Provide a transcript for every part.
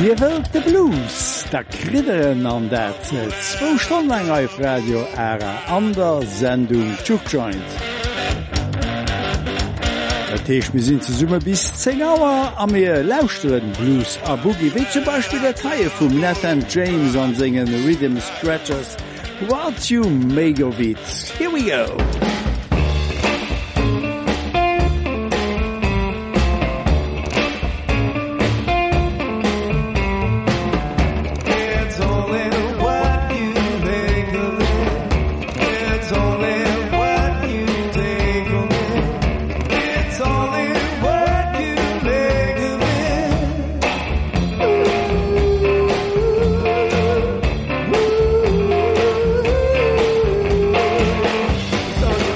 Ihr wollt de Blues, da kridderen an dat 2 Stunden lang auf Radio Ära an der Sendung Jukejoint. Datech mir sinn ze Summe bis 10 Auer a mir lauschten Blues a Boogie, wie zum Beispiel der Teil vum Nathan James an singen Rhythm Scratchers, What You Make of It. Here we go. So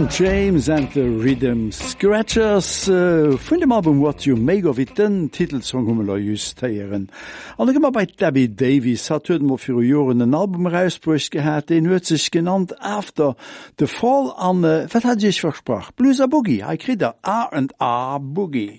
James and the Rhythm Scratchers von dem Album What You Make of It, den Titelsong wir justieren. Und dann gehen wir bei Debbie Davis, hat heute mal für Jahren ein Album rausgebracht gehabt, den wird sich genannt After the Fall an, was hat sich versprochen? Blues a Boogie, ich kriege da R&R Boogie.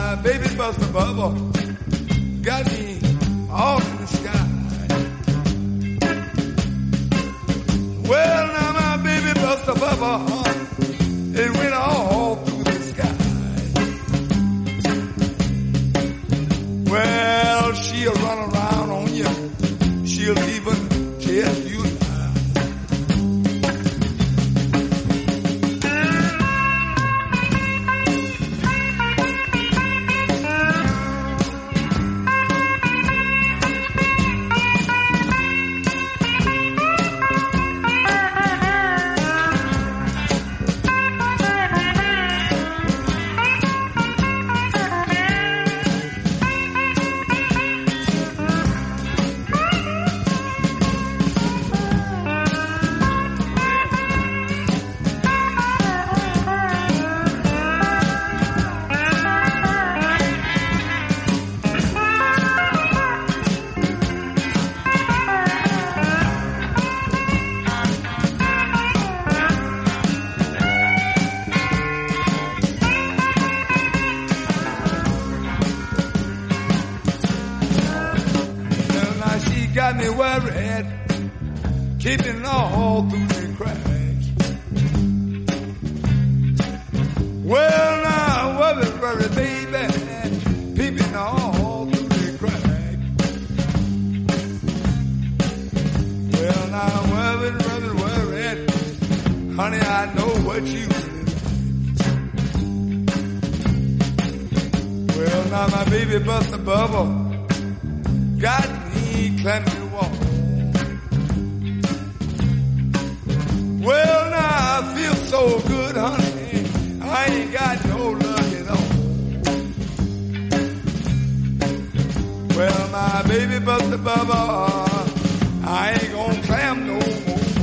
Bubble got me all in the sky. peeping all through the cracks. Well, now, worry, baby, peeping all through the cracks. Well, now, worry, honey, I know what you do. Well, now, my baby bust a bubble, got me climbing the wall. Well, now I feel so good, honey, I ain't got no luck at all. Well, my baby bust a bubble, I ain't gonna climb no more.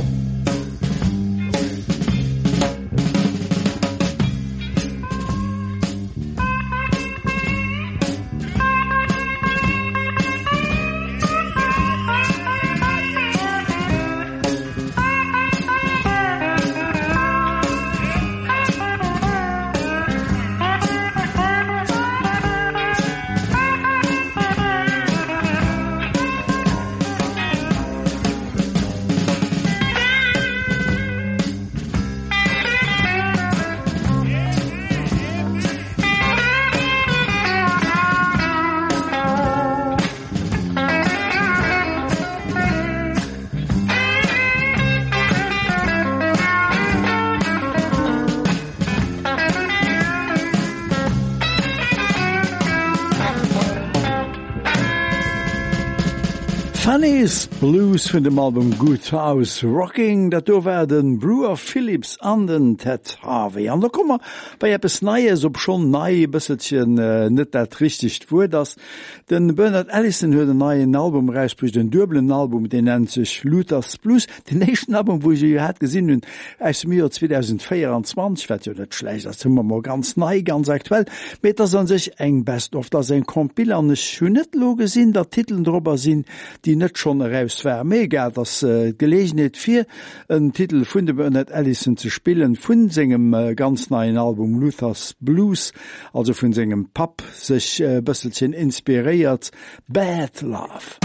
Fanny's Blues von dem Album Good House Rocking, dat do werden Brewer Phillips an den Ted Harvey. An da kommen wir bei etwas Neues, ob schon neu, bisschen nicht dat richtig vor, dass den Bernard Allison hört ein neues Album rausbringt, ein Dublin Album, den nennt sich Luther's Blues. Den nächsten Album, wo ich ja hat gesehen bin, aus dem Jahr 2024, wird ja nicht schlecht, das sind wir mal ganz neu, ganz aktuell. Mit das an sich eng Best of, das ein Compil an schon nicht lo gesehen, da Titel drüber sind, die nicht schon raus war. Mega, das Gelegenheit für einen Titel von der Bernard Allison zu spielen, von seinem ganz neuen Album Luther's Blues, also von seinem Pub, sich ein bisschen inspiriert, Bad Love.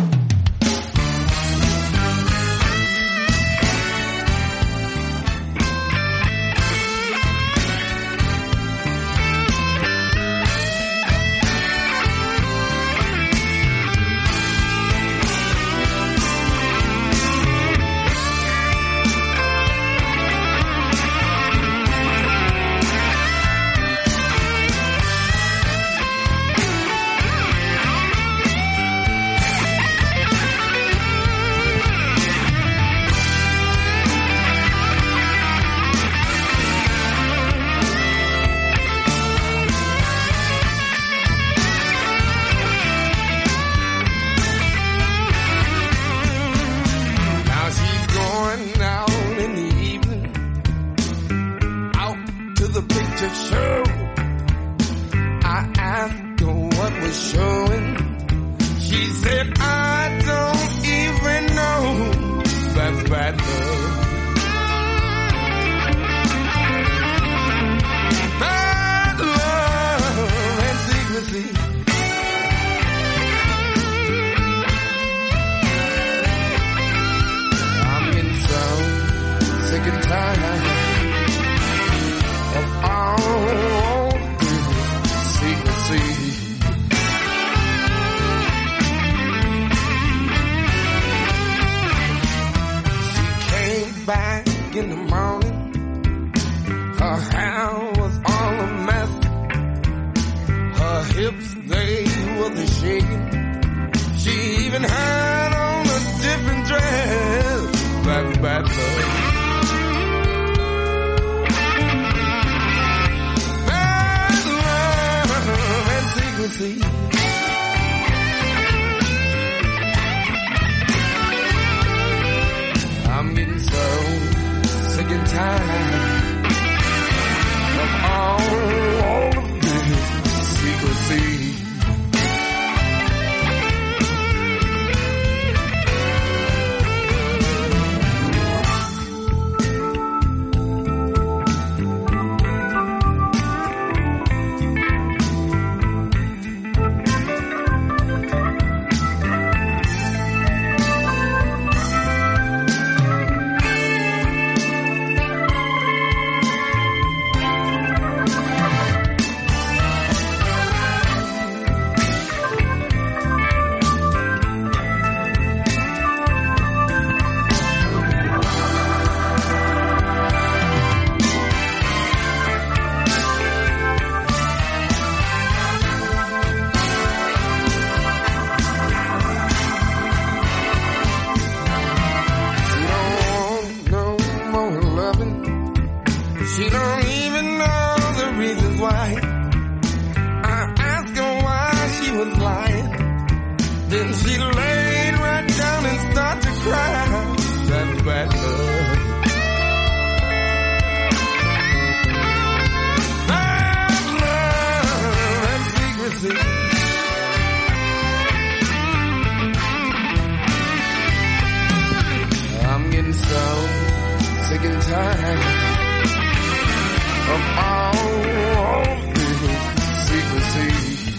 I'm getting so sick and tired of all of this secrecy. don't even know the reasons why. I asked her why she was lying. Then she laid right down and started to cry. That's bad love. Bad love and secrecy. I'm getting so sick and tired of all this secrecy.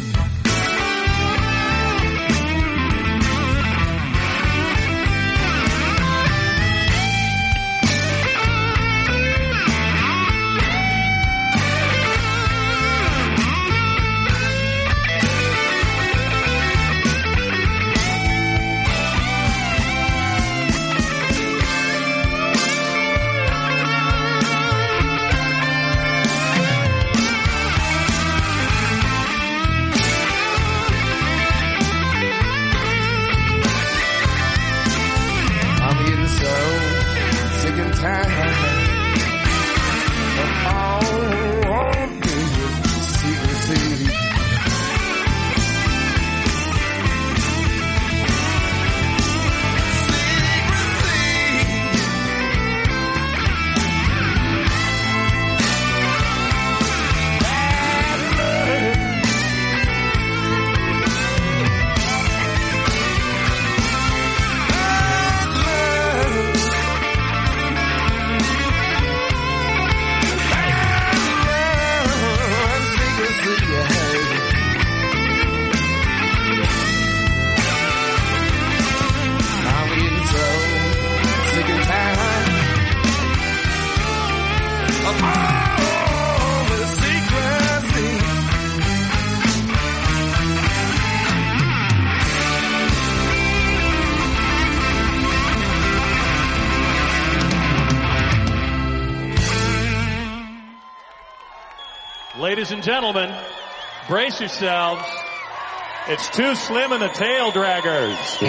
Ladies and gentlemen, brace yourselves. It's Too Slim and the Tail Draggers.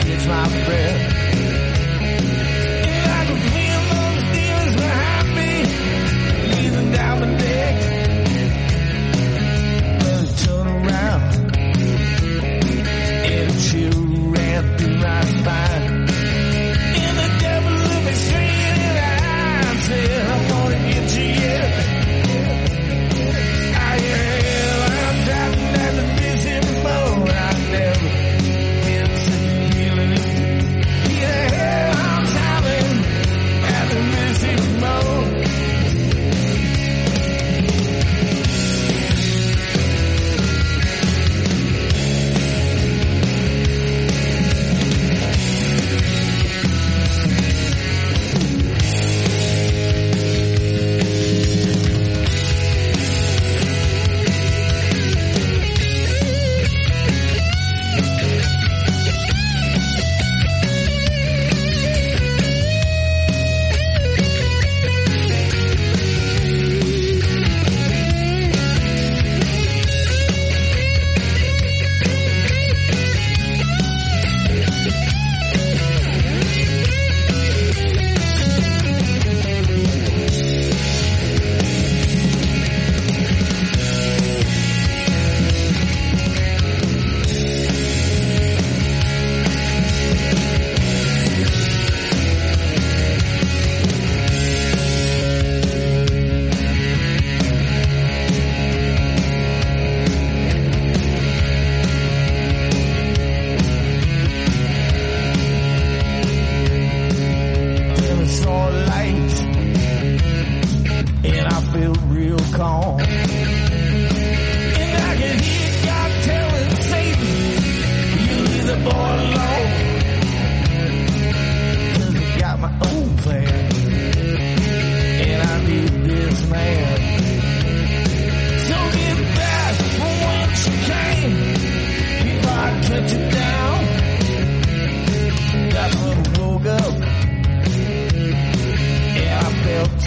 My breath. I can feel those demons behind me.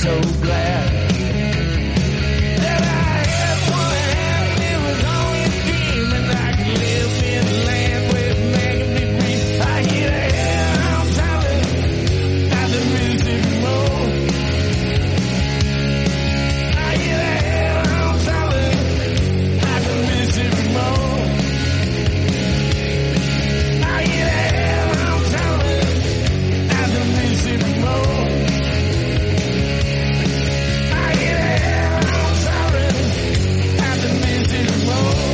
so glad that I had what happened. It was only a dream, and I could live in a land where it's making me free. I hear the hellhound howling as the music rolls. I hear the hellhound howling as the music rolls. I hear the hellhound howling as the music rolls. I hear the hellhound howling as the music rolls.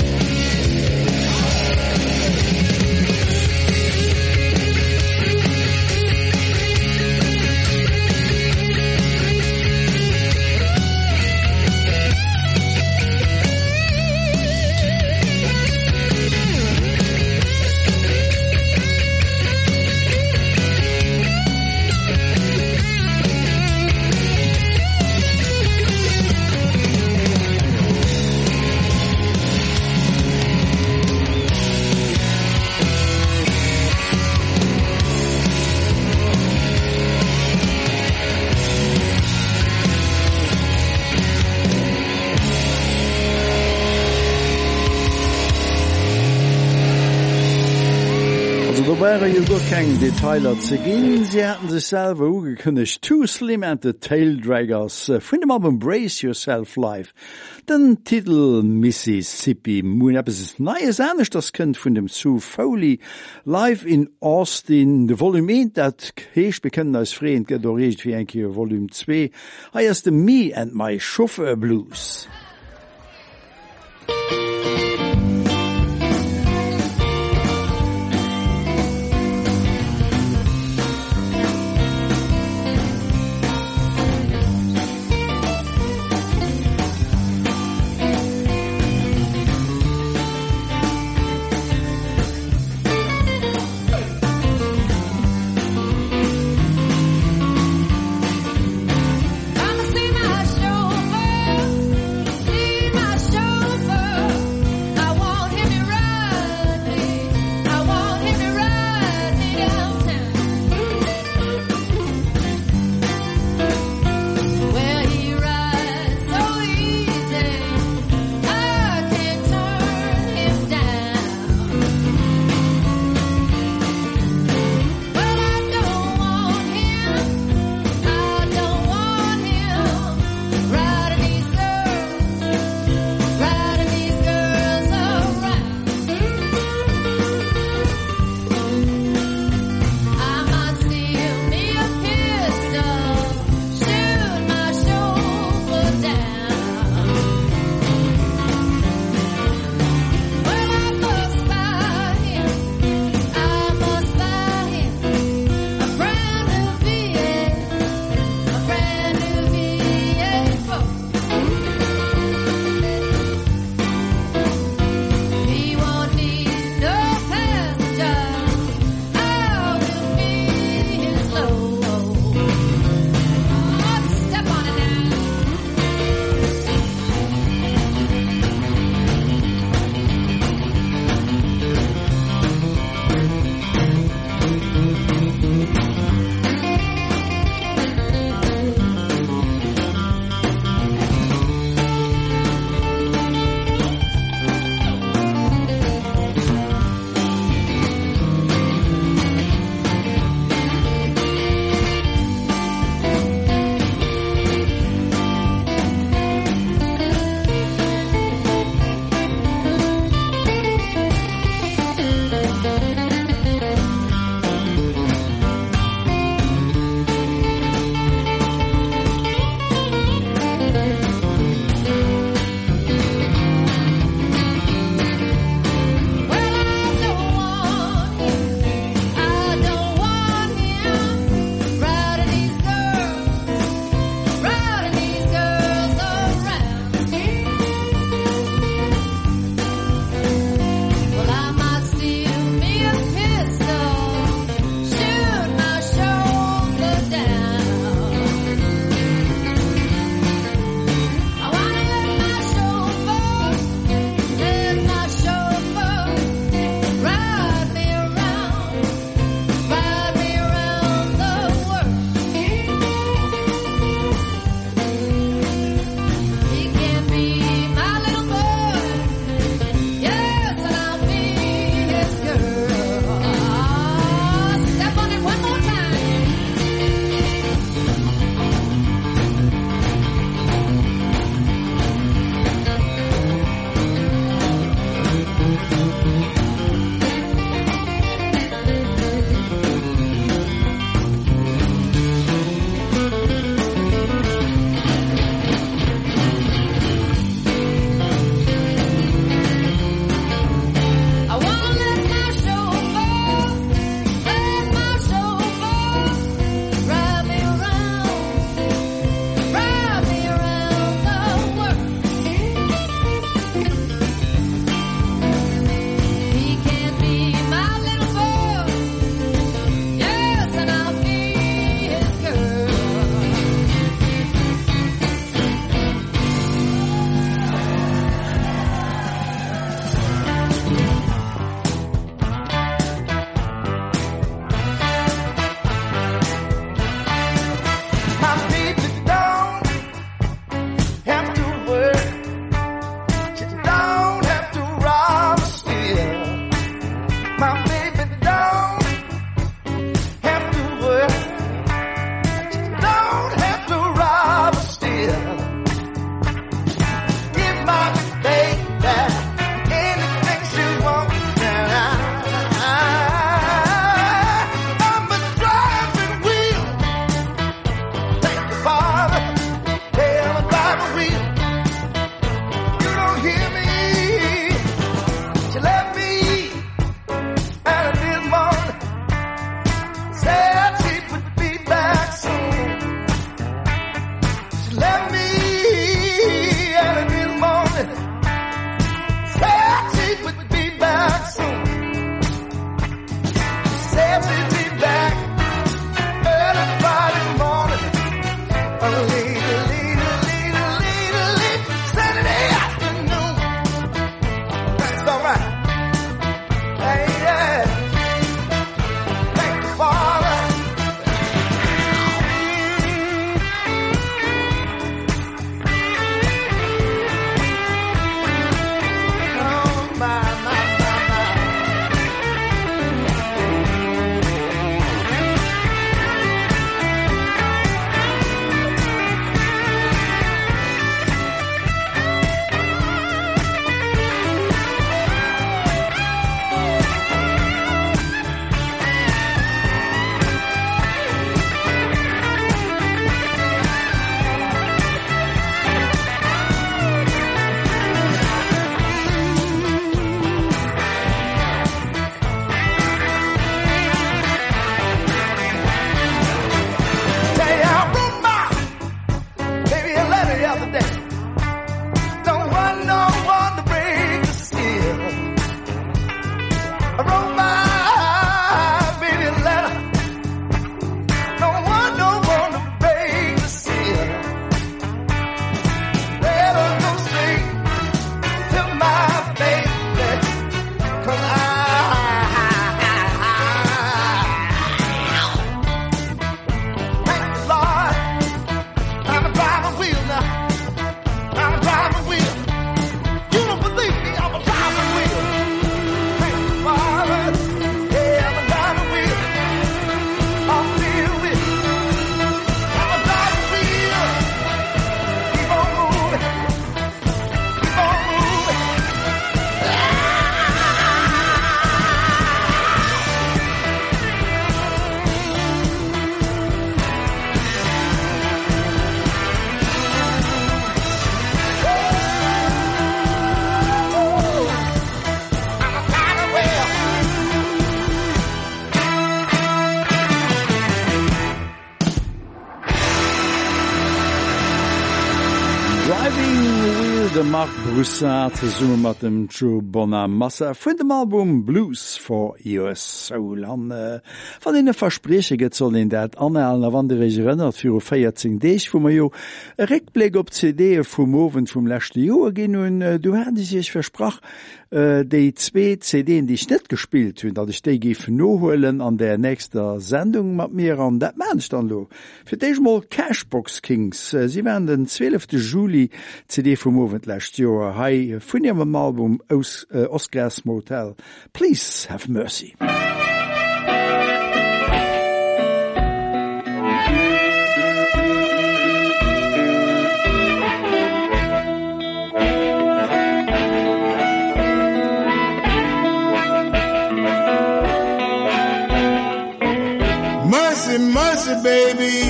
Also da wäre jo doch kein Detailer zu gehen. Sie hatten sich selber angekündigt. Too Slim and the Taildraggers von dem Album Brace Yourself Live. Den Titel Mississippi. Mun etwas Neues ähnlich, das könnt von dem Sue Foley live in Austin. De Volume 1, dat heißt, wir kennen als Freund, geht auch recht wie ein Jahr Volume 2. Hier ist Me and My Chauffeur Blues. Come see my chauffeur. de Marc Broussard zusammen mit dem Joe Bonamassa von dem Album Blues for US Soul. Von den Versprechen soll in dat anhalen, wann der erinnert für 14 Days, wo man jo Rückblick op CD vom Oven vom letzten Jahr gehen und du hattest sich versprach, die 2 CDs, die ich nicht gespielt habe, dass ich die gebe nachholen an der nächsten Sendung mit mir an dat Mensch dann lo. Für dich mal Cashbox Kings. Sie werden den 12. Juli CD vom Oven letztes Jahr. Hi, von ihrem Album aus Oscars Motel. Please have mercy. Mercy, mercy, baby.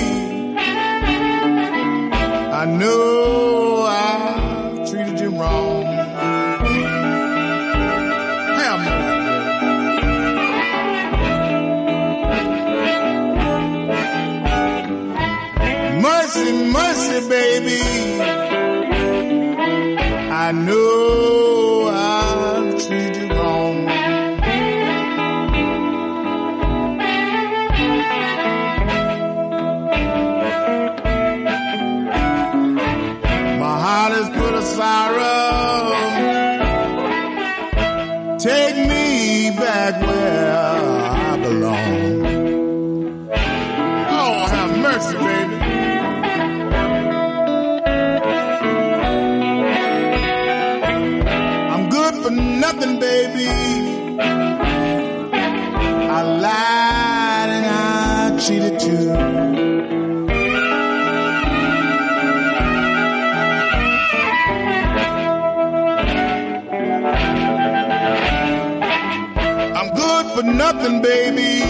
I know I treated you wrong. Have mercy. Mercy, mercy, baby. I know I treated you wrong. Sorrow, take me back where I belong. Oh, have mercy, baby. I'm good for nothing, baby. I lied and I cheated too. For nothing, baby.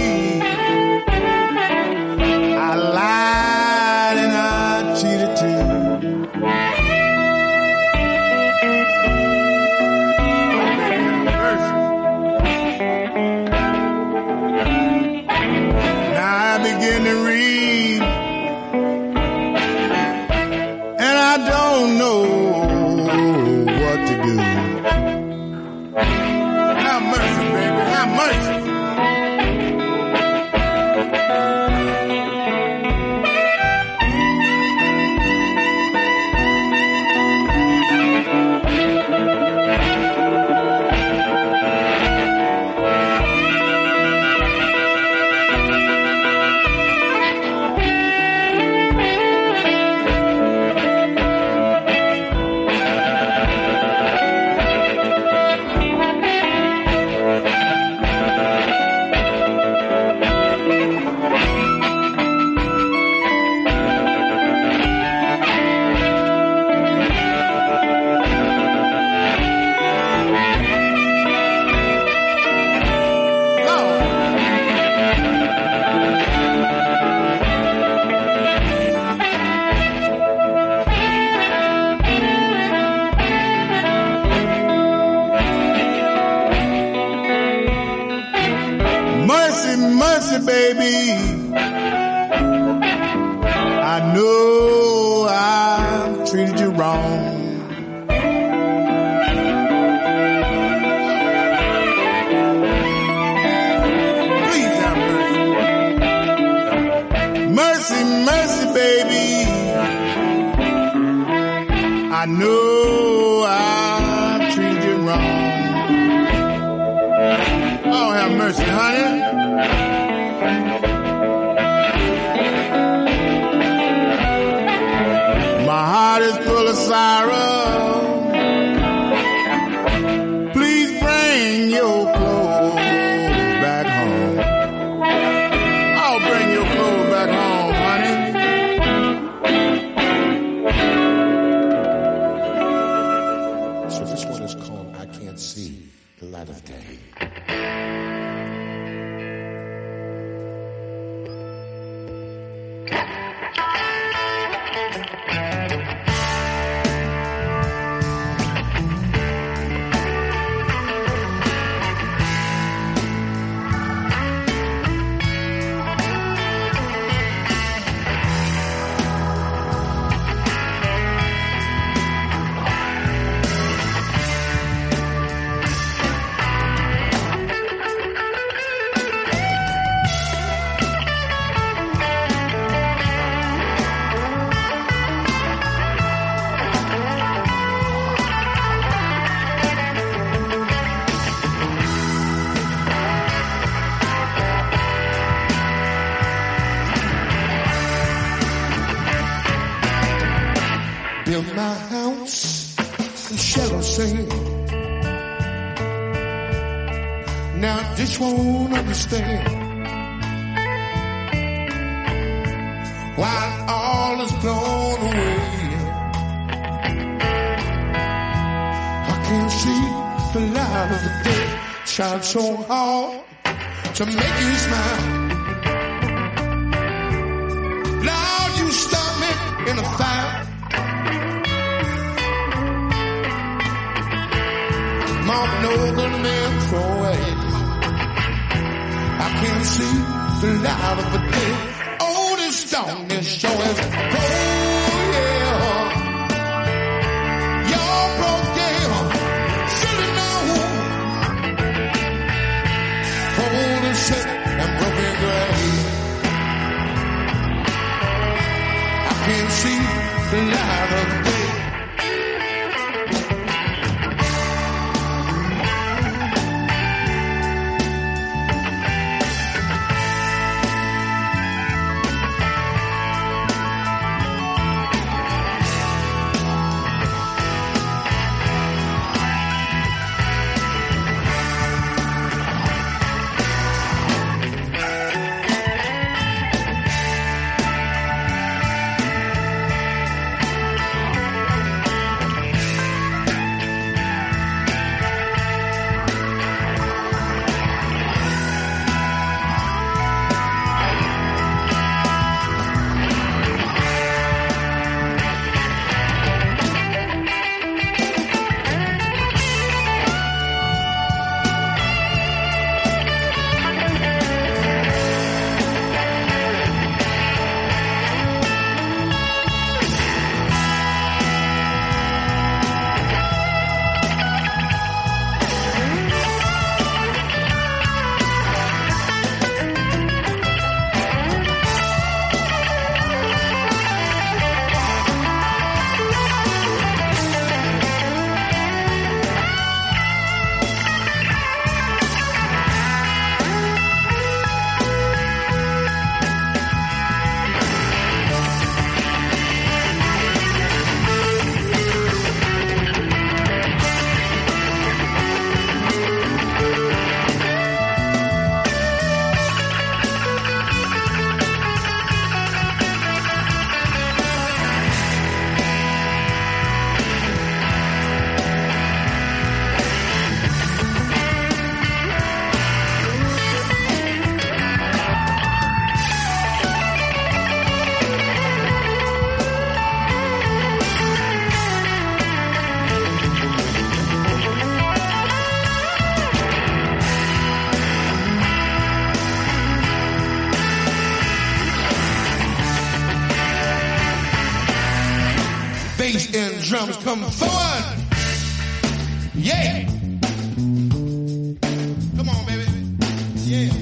I lied and I cheated too. Now I begin to read, and I don't know what to do. Have mercy, baby. Have mercy. Baby, I know I treated you wrong. Please have mercy. Mercy, mercy, baby. I know I treated you wrong. Oh, have mercy, honey. My heart is full of sorrow. Please bring your clothes back home. I'll bring your clothes back home, honey. So this one is called I Can't See the Light of Day. my house and shall sing. Now this won't understand why all is blown away. I can't see the light of the day shine so hard to make you smile. Lord, you stop me in a fire. Mom, no good man throw away. I can't see the light of the day. Oh, this darkness sure is cold, yeah. You're broke down, should've known. Cold and sick and broken gray. I can't see the light of the day. Bass and drums come forward. Yeah. Come on, baby. Yeah.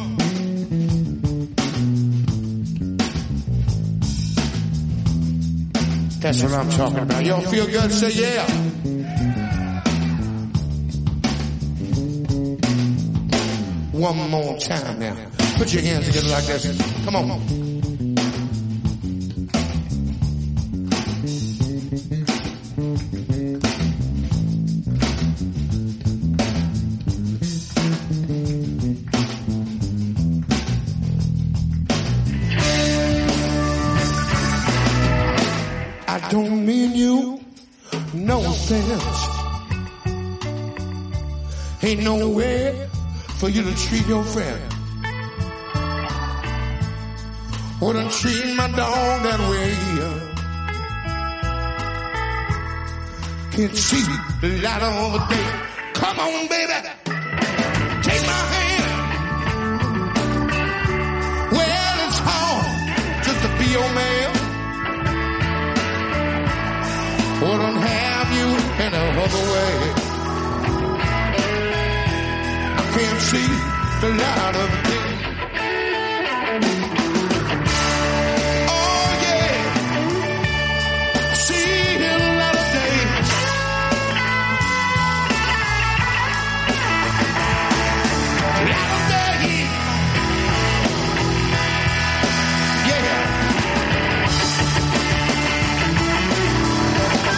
That's what I'm talking about. Y'all feel good? Say yeah. One more time now. Put your hands together like this. Come on. I don't mean you no offense. Ain't no way for you to treat your friend. Wouldn't treat my dog that way. Can't see the light of the day. Come on, baby, take my hand. Well, it's hard just to be your man. Wouldn't have you any other way. I can't see the light of the day. Oh yeah, see the light of day. Light of day. Yeah.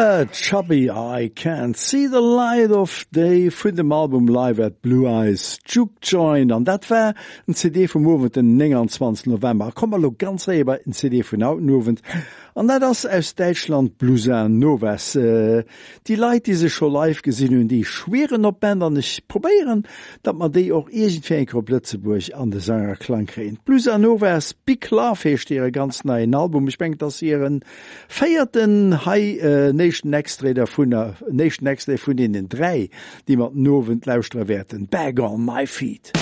Chubby I Can't See the Light of Day vun dem Album Live at Blue Eyes Juke Joint an dat wär en CD vum Movement den 29. November. Kommmer lo ganz eber en CD vun Outnovent an net ass aus Deutschland Bluesan Novas. Die Leiit die se scho live gesinn hun die schweren op Bänder nicht probieren, dat man déi och egentfir op Lützeburg an de Sänger klang kreen. Bluesan Novas Big Love hecht ihre ganz neuen Album. Ich denke, dass ihren feierten High Nation Next Day vun den 3, die mat Novent laustre werden. Bag on my feet.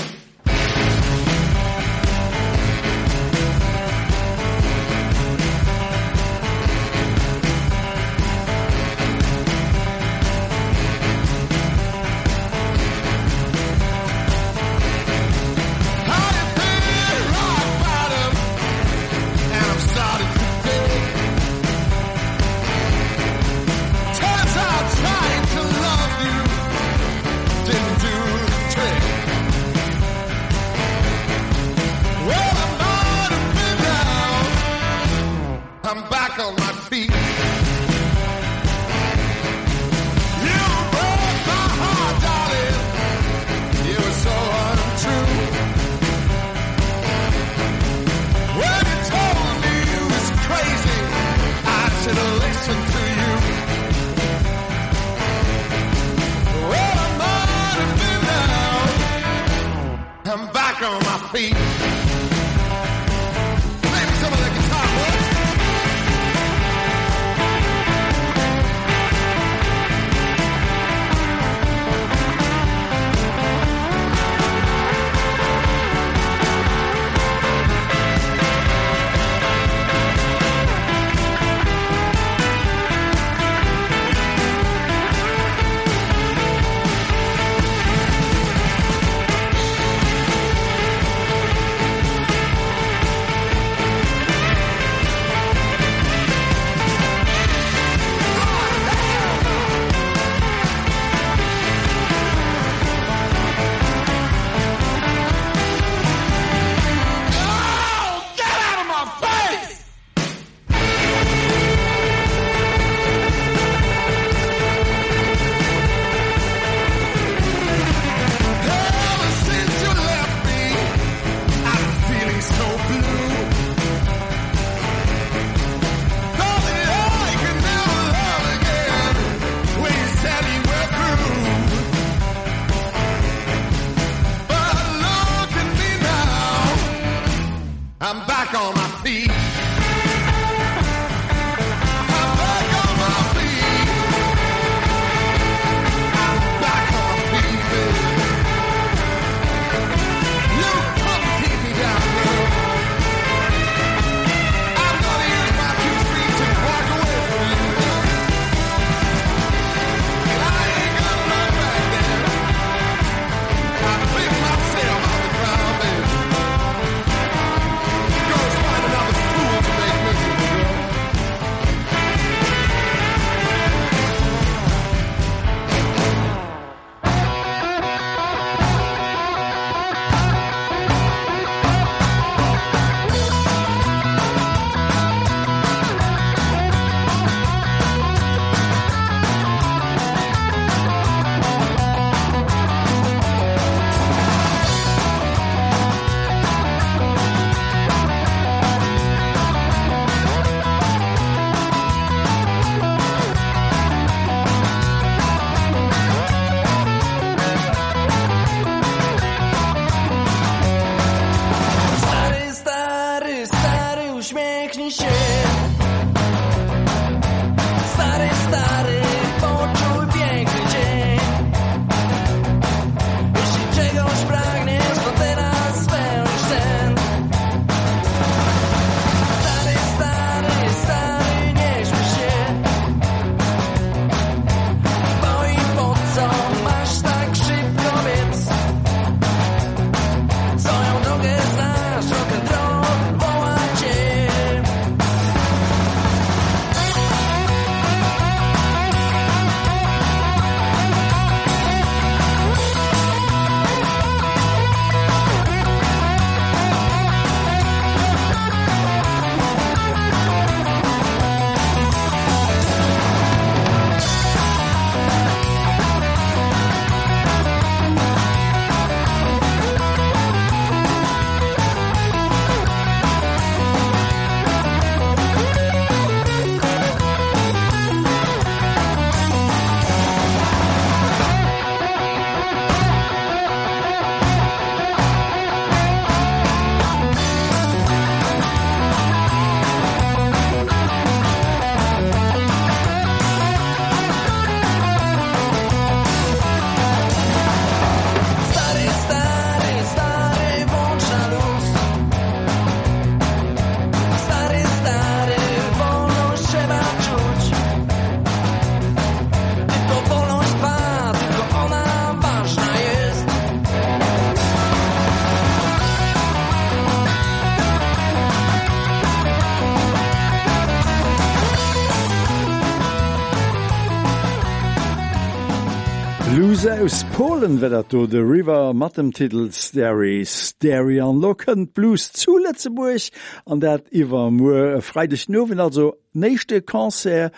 Blues aus Polen wett do de River mat dem Titel Sterry an Locken Blues zu Lettzeburg an dat iwwer moer Freidech Nowen also nächste Konzert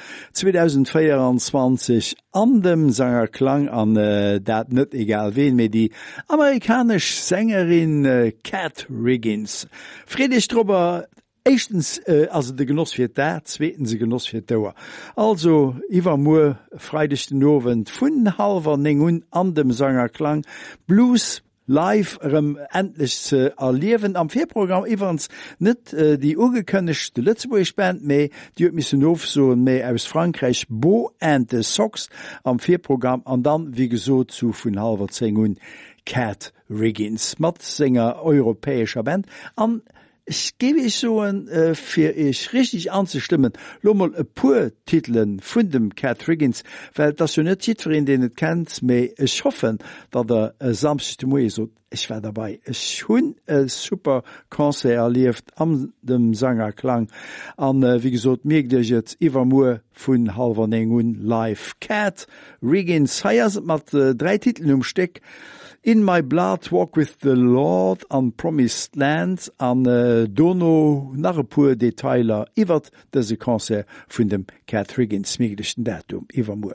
2024 an dem Sängerklang an dat net egal wen méi die amerikasch Sängerin Kat Riggins. Friedrich Drüber Echtens also de Genoss fir dat, zweeten se Genoss fir d'Dauer. Also iwwer moer Freidech Nowen vun 8:30 an dem Sängerklang Blues live endlich ze erliewen am Vierprogramm iwwerens net die ugekënnechte Lützeburg Band méi Di missen of so méi aus Frankreich Bo and the Sox am Vierprogramm an dann wie gesot zu vun 8:30 Kat Riggins mat Sänger europäescher Band an ich gebe ich so für ich richtig anzustimmen, mal ein paar Titeln von dem Kat Riggins, weil das so nicht Titel, den es kennt, aber ich hoffe, dass Samstag so, ich war dabei. Ich habe ein super Konzert erlebt an dem Sängerklang. Und wie gesagt, mir geht jetzt immer mehr von 8:30 live. Kat Riggins, hier sind mit 3 Titeln im Stück. In My Blood, Walk with the Lord an Promised Land an Dono nach e puer Detailer iwwer dese Konzert vun dem Kat Riggins méglechten Datum iwwer moer.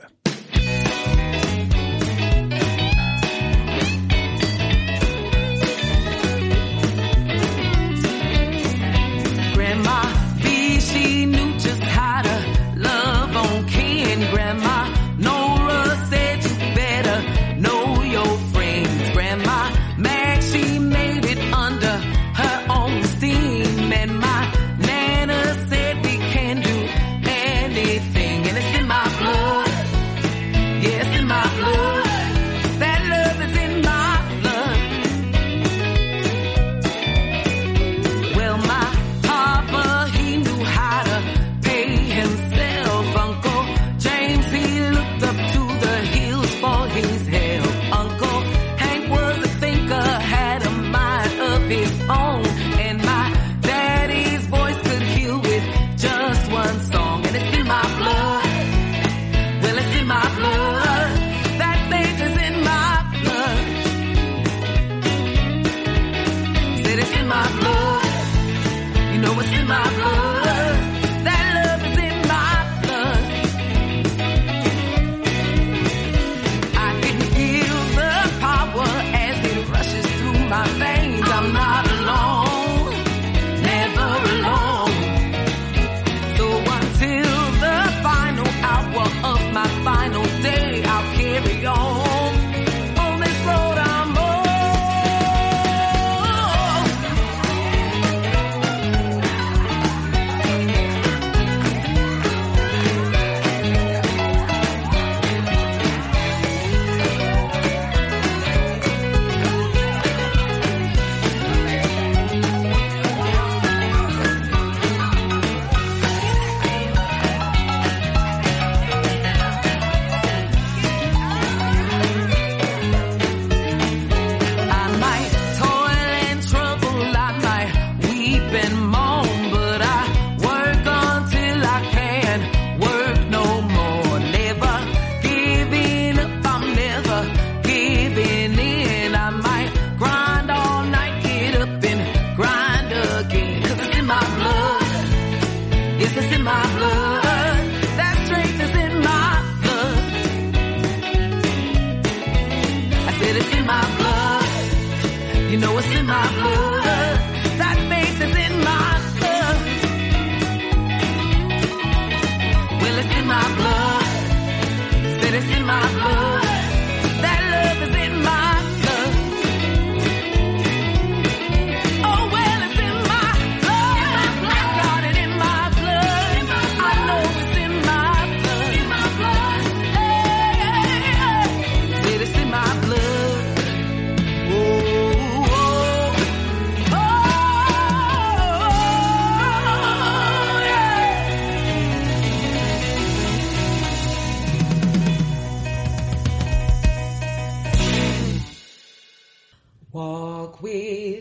Walk with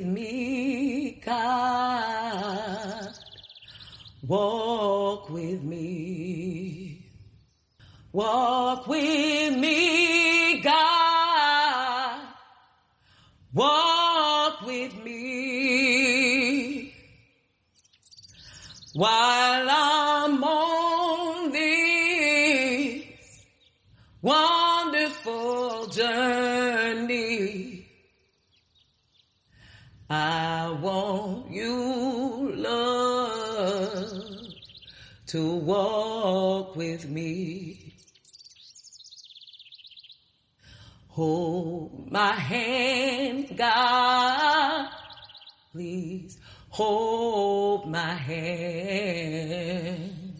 me, God. Walk with me. Walk with me, God. walk with me while I'm on this wonderful journey. I want you, love, to walk with me. Hold my hand, God, please hold my hand.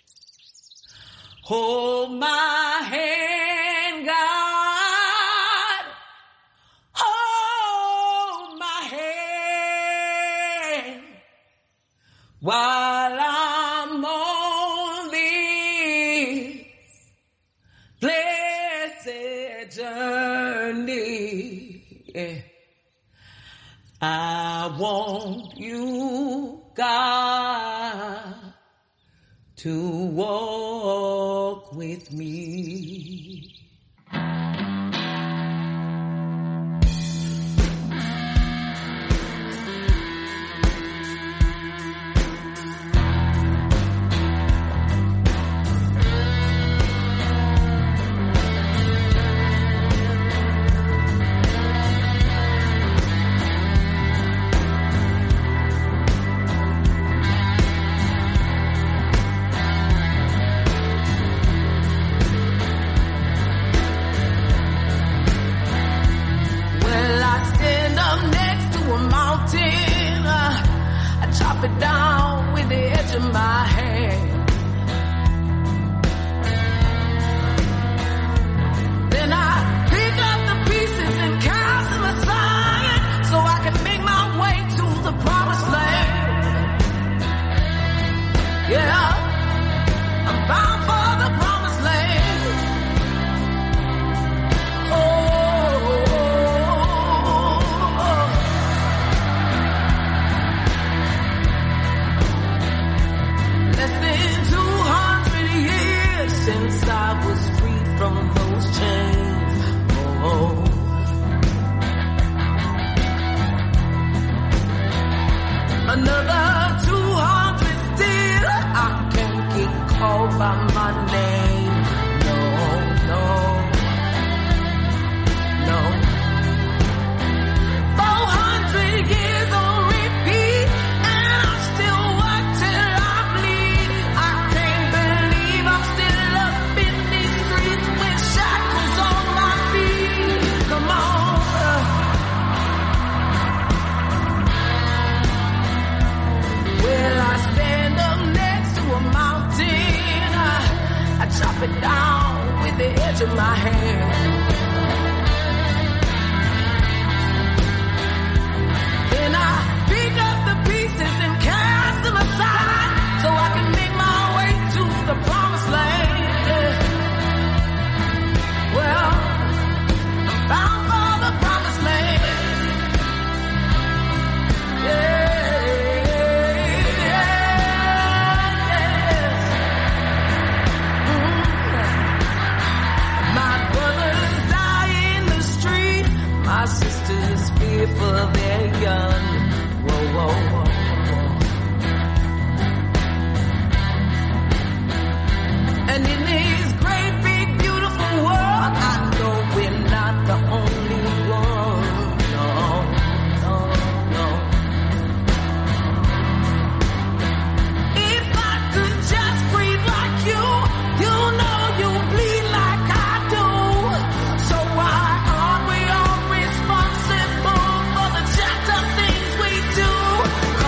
Hold my hand, God, hold my hand while I'm on this blessed journey. Yeah. I want you, God, to walk with me. Chop it down with the edge of my hand. Then I pick up the pieces and cast them aside so I can make my way to the promised land. Yeah, I'm bound for the promised land. Since I was free from those chains, oh. Another 200 still, I can't get called by my name, no, no, no. 400 years on repeat, and I still work till I bleed. I can't believe I'm still shackles on my feet. Come on. Well, I stand up next to a mountain. I chop it down with the edge of my hand. Then I pick up the pieces and cast them aside so I can make my way to the promised land. Well, I'm bound for the promised land. Yeah, yeah, yeah. My brothers die in the street. My sisters fear for their young. Whoa, whoa, whoa, whoa. And in this great big beautiful world, I know we're not the only one. No, no, no. If I could just breathe like you, you know you bleed like I do. So why aren't we all responsible for the jacked up things we do?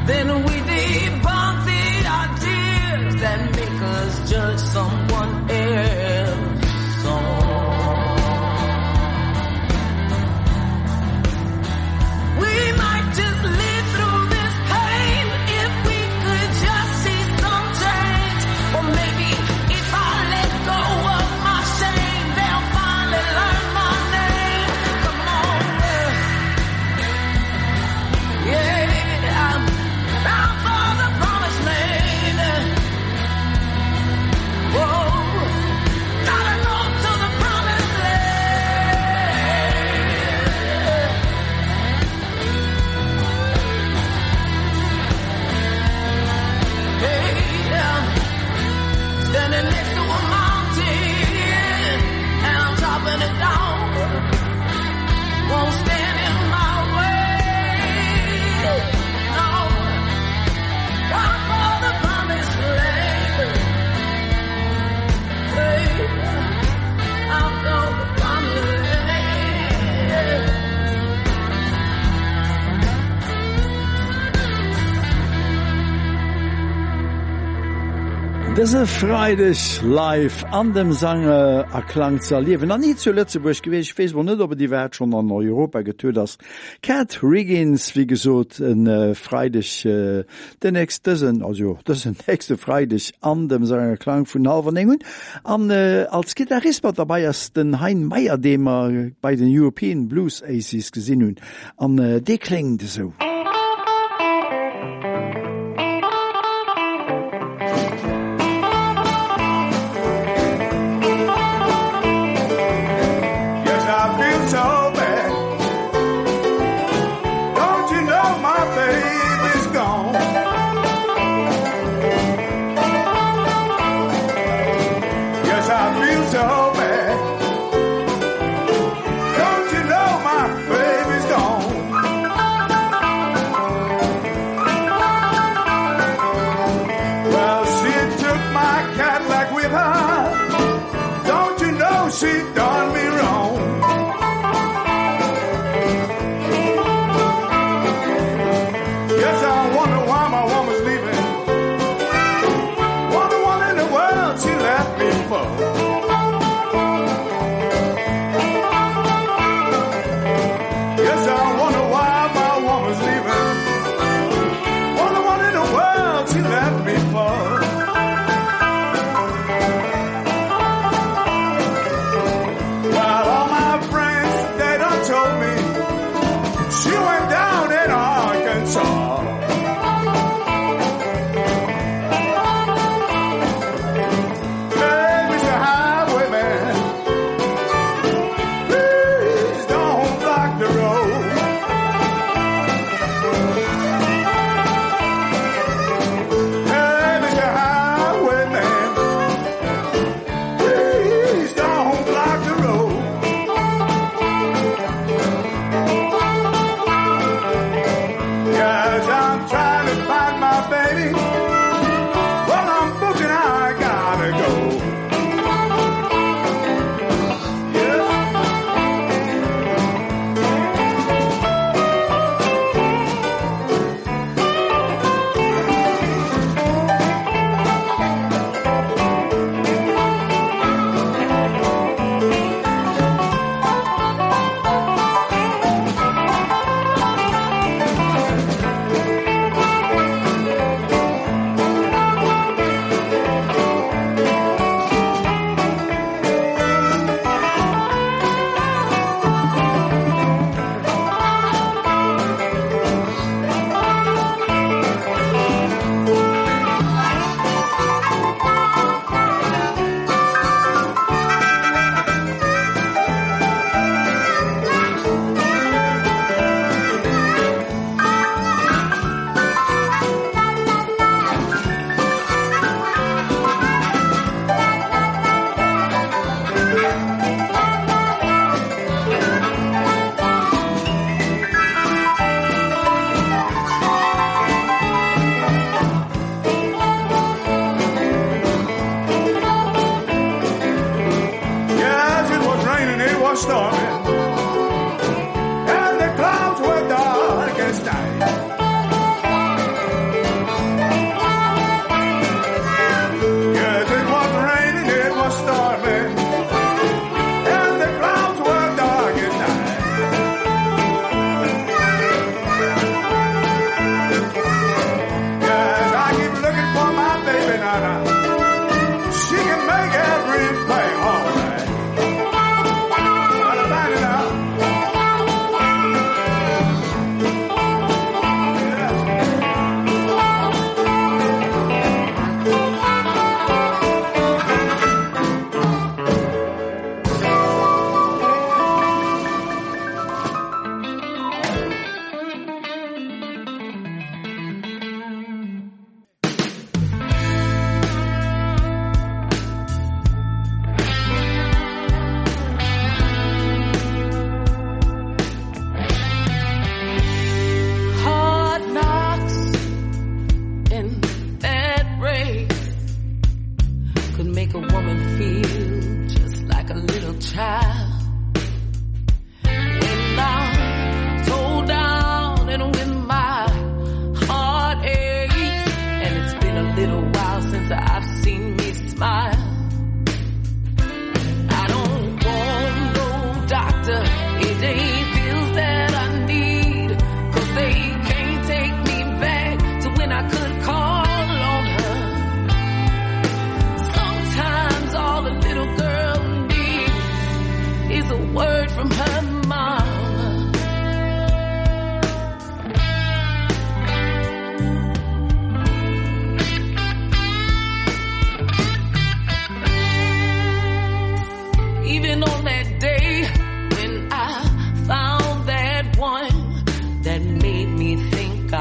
then we debunk the ideas that make us judge someone else. We might just live through this pain if we could just see some change. Or maybe if I let go of my shame, they'll finally learn my name. Come on, yeah, I'm bound for the promised land. Whoa, gotta go to the promised land. Hey, I'm standing next to a mountain, and I'm chopping it down. Won't stand in my way. No, bound for the promised land. Hey, I'm for the promised land. Dese Freidech live an dem Sanger erklang ze erliewen. An nie zu Lützeburg gewéich, ich weiss wohl net, ob die Welt schon an Europa getöet ass. Cat Riggins, wie gesot, en Freidech, den nächsten, also, das ist den nächste Freidech an dem Sanger Klang vun Halvernengen. An, als Gitarrist war dabei ass den Hein Meier, dem bei den European Blues Aces gesinn hun. An, de klingt so.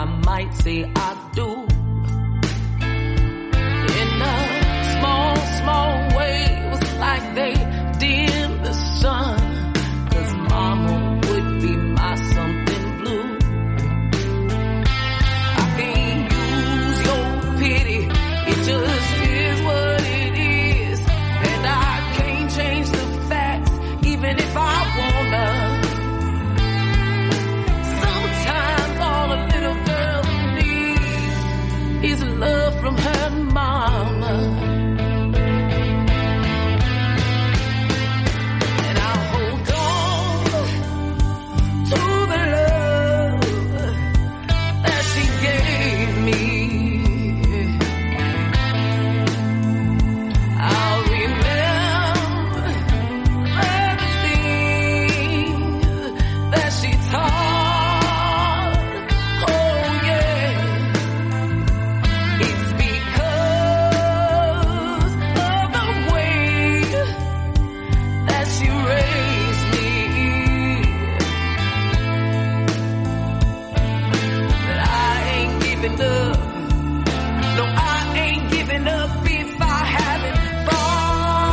I might say I do. In a small, small way, it was like they dimmed the sun, 'cause mama would be my something blue. I can't use your pity, it just is what it is, and I can't change the facts even if I wanna. Sometimes all a little girl needs is love from her mama. And I hold on to the love that she gave me. I'll remember the things that she taught. Oh yeah, it's because of the way that she raised me that I ain't giving up. No, I ain't giving up if I haven't fought.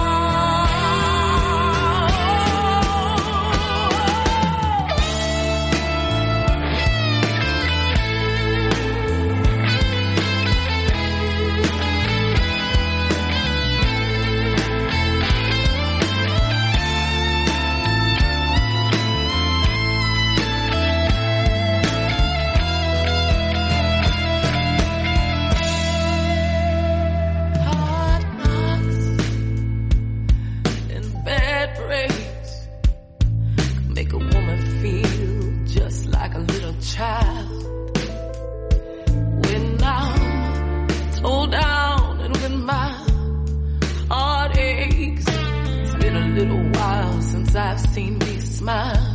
Hard knocks and bad breaks make a woman feel just like a little child. When I'm told down and when my heart aches, it's been a little while since I've seen me smile.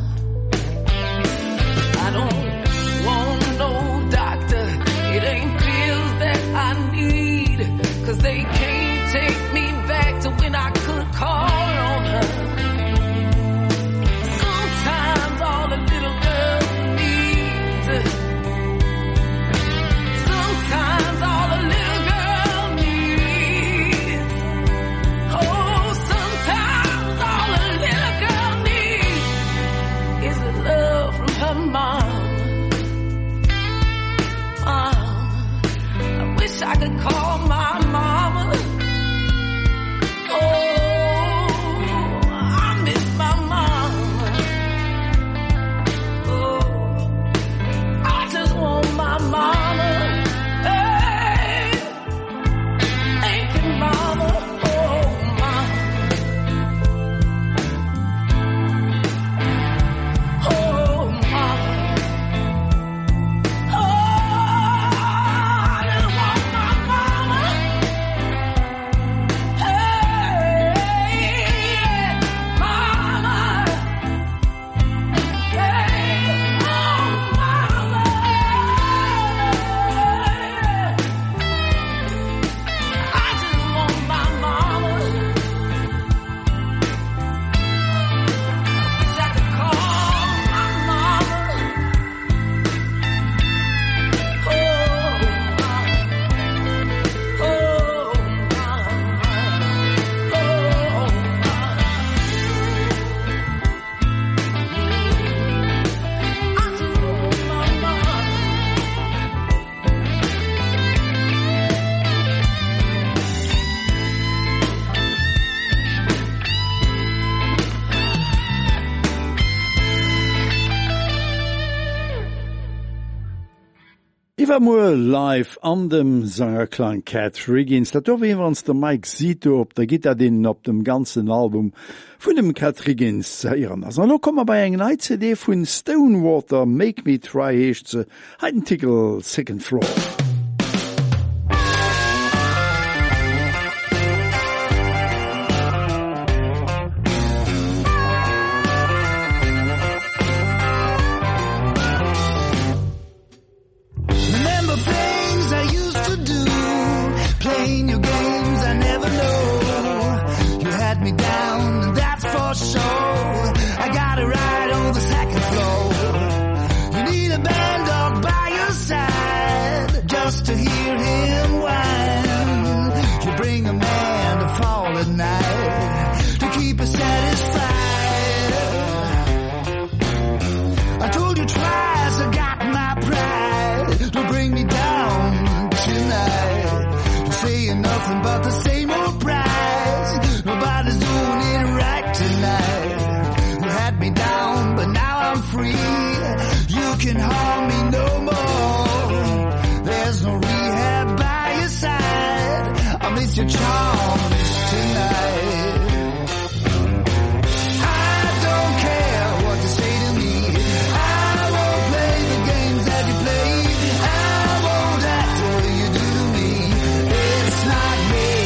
I don't want no doctor, it ain't pills that I need, 'cause they can't take me back to when I could call on her. Sometimes all a little girl needs, sometimes all a little girl needs, oh, sometimes all a little girl needs is the love from her mom. I wish I could call my mama. Oh, I miss my mama. Oh, I just want my mama. Hey, thank you, mama. Oh, mama. Oh, mama. Oh, I just want my mama. Hey, mama. Hey, oh, mama. I just want my mama. Wish I could call my mama. Oh, mama. Oh, mama. Oh, mama. I just want my mama. Iwer moer live an dem Sangerklang Cat Riggins, dat do iwwers der Mike Zito op der Gitter den op dem ganzen Album vun dem Cat Riggins zeieren. Ass no kommmer bei eng CD vun Stonewater Make Me Try heech ze heiten Titel Second Floor. Remember things I used to do, playing your games I never know. You had me down, and that's for sure. I got a ride on the second floor. You need a band dog by your side. just to hear him whine. You bring a man to fall at night to keep us satisfied. I told you twice I got my pride to bring me down tonight. You're saying nothing but the same old price. Nobody's doing it right tonight. You had me down, but now I'm free. You can harm me no more. There's no rehab by your side. I miss your charms tonight. I don't care what you say to me. I won't play the games that you play. I won't act the way you do to me. It's not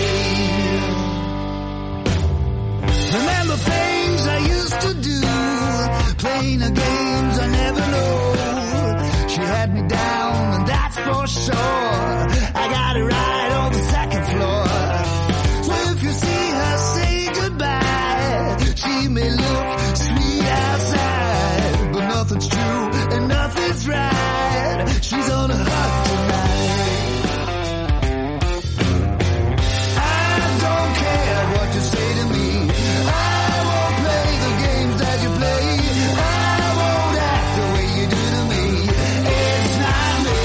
me. Remember things I used to do, playing the games I never know. She had me down, and that's for sure. I got it right on the second floor. So if you see her, say goodbye. She may look sweet outside, but nothing's true and nothing's right. She's on a hot tonight. I don't care what you say to me. I won't play the games that you play. I won't act the way you do to me. It's not me.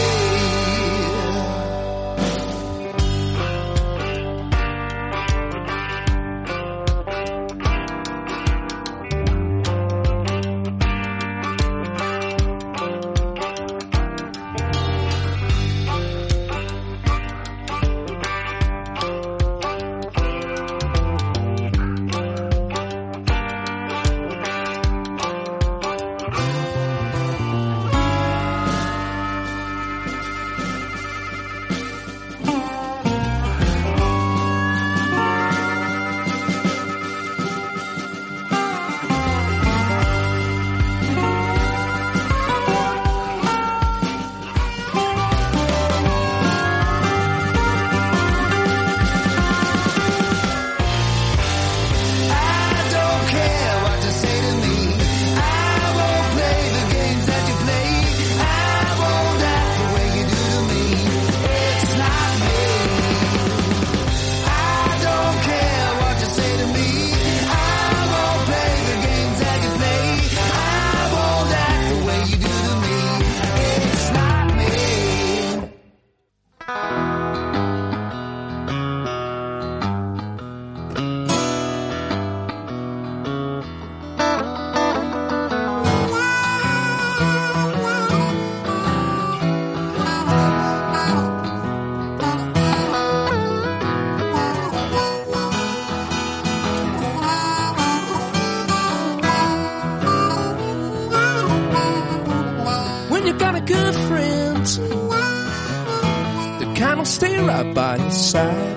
By your side,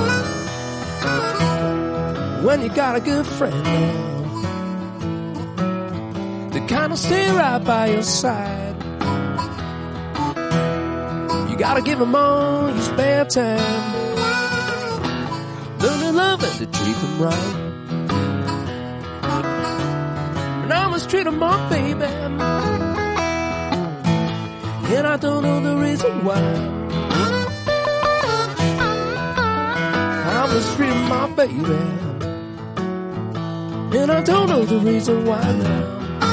when you got a good friend now, the kind of stay right by your side. You gotta give them all your spare time, learn to love and to treat them right, and I must treat them all, baby, and I don't know the reason why. I was free of my baby, and I don't know the reason why now.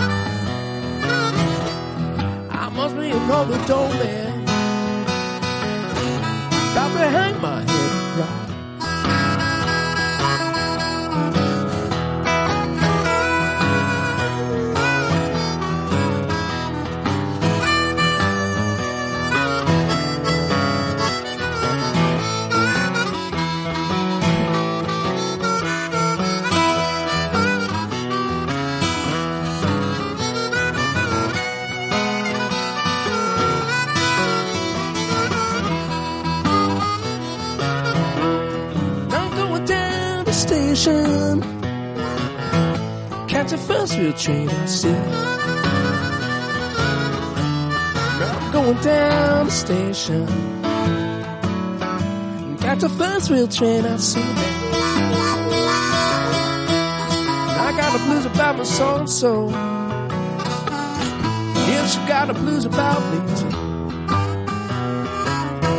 I must be an old man, right behind my head, right. Catch a first wheel train, I see. I'm going down the station. Catch a first wheel train, I see. I got the blues about my soul and soul. Yeah, she got the blues about me too.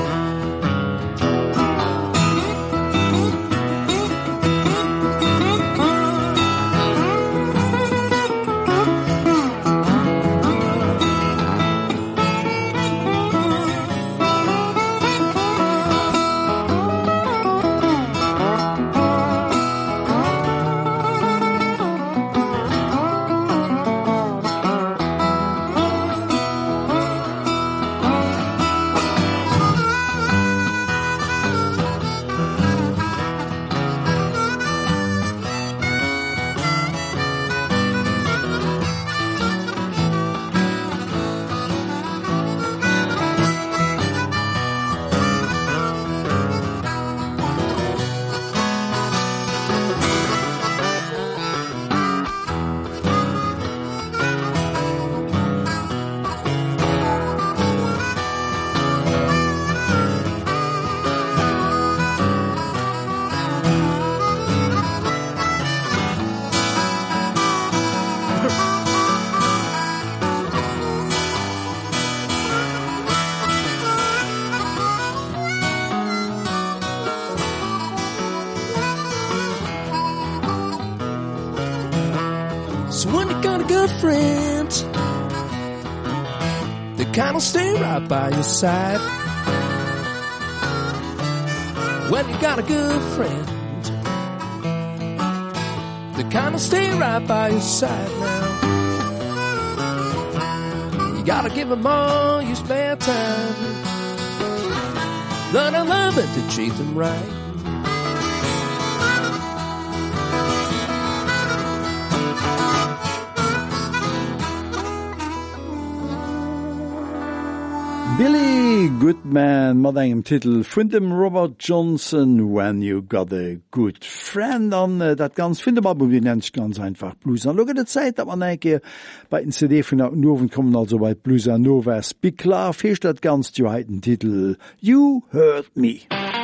a good friend, the kind who'll stay right by your side. When you got a good friend, the kind who'll stay right by your side now. You gotta give them all your spare time. Learn to love it to treat them right. Billy Goodman mat engem Titel vun dem Robert Johnson When You Got a Good Friend an dat ganz Finderbau wie nennt ganz einfach Blues an. Loge der Zeit, dat man enke bei den CD vun der Nowen kommen also bei Blues an Novas. Bi klar fecht dat ganz du heiten Titel You Heard Me.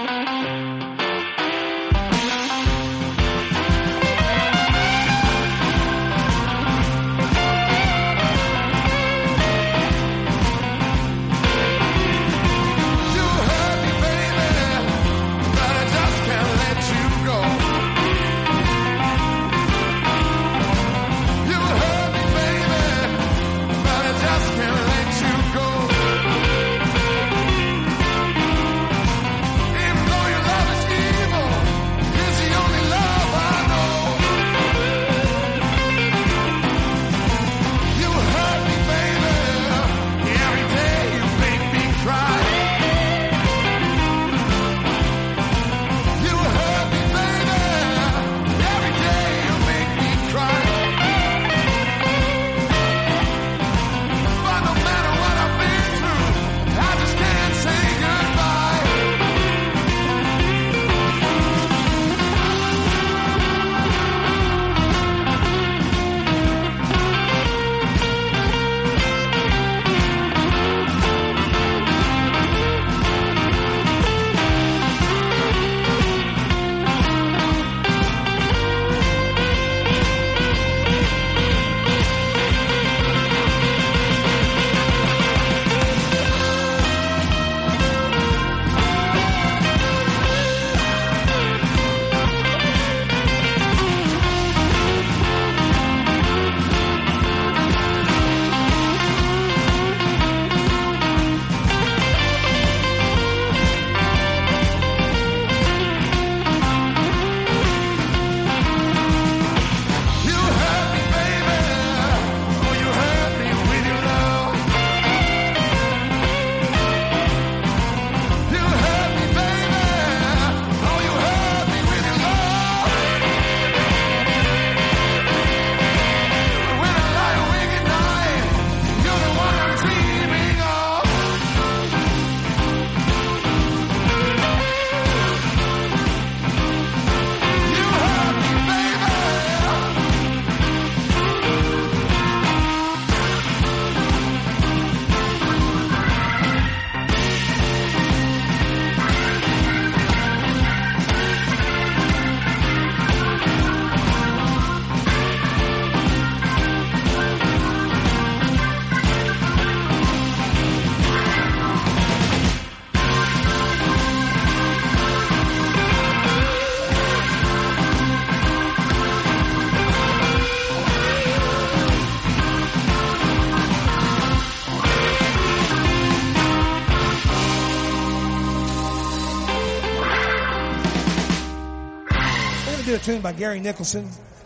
A tune by Gary Nicholson,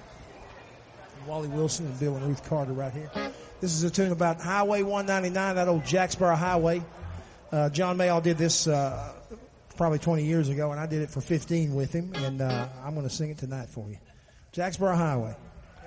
Wally Wilson, and Bill and Ruth Carter right here. This is a tune about Highway 199, that old Jacksboro Highway. John Mayall did this probably 20 years ago, and I did it for 15 with him, and I'm going to sing it tonight for you. Jacksboro Highway.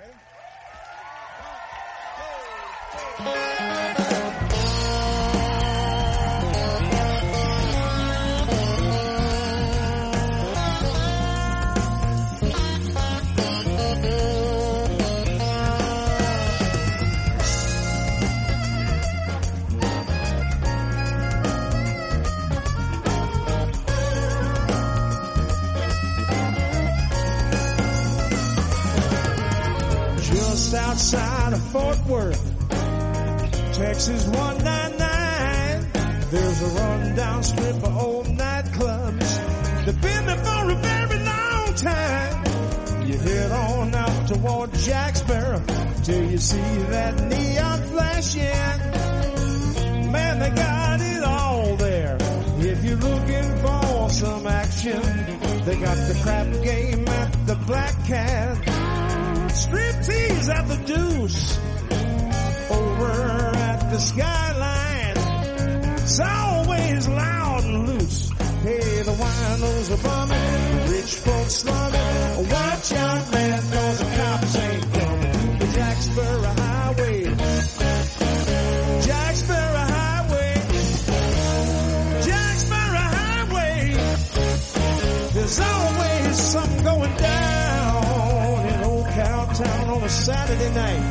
Outside of Fort Worth, Texas 199, there's a rundown strip of old nightclubs. They've been there for a very long time. You head on out toward Jacksboro, till you see that neon flashing. Man, they got it all there. If you're looking for some action, they got the crap game at the Black Cat, striptease at the Deuce, over at the Skyline. It's always loud and loose. Hey, the winos are bumming, rich folks slumming. Watch out, man, 'cause the cops ain't coming. The Jacksboro Highway, Jacksboro Highway, Jacksboro Highway. There's always something going down in Old Cowtown on a Saturday night.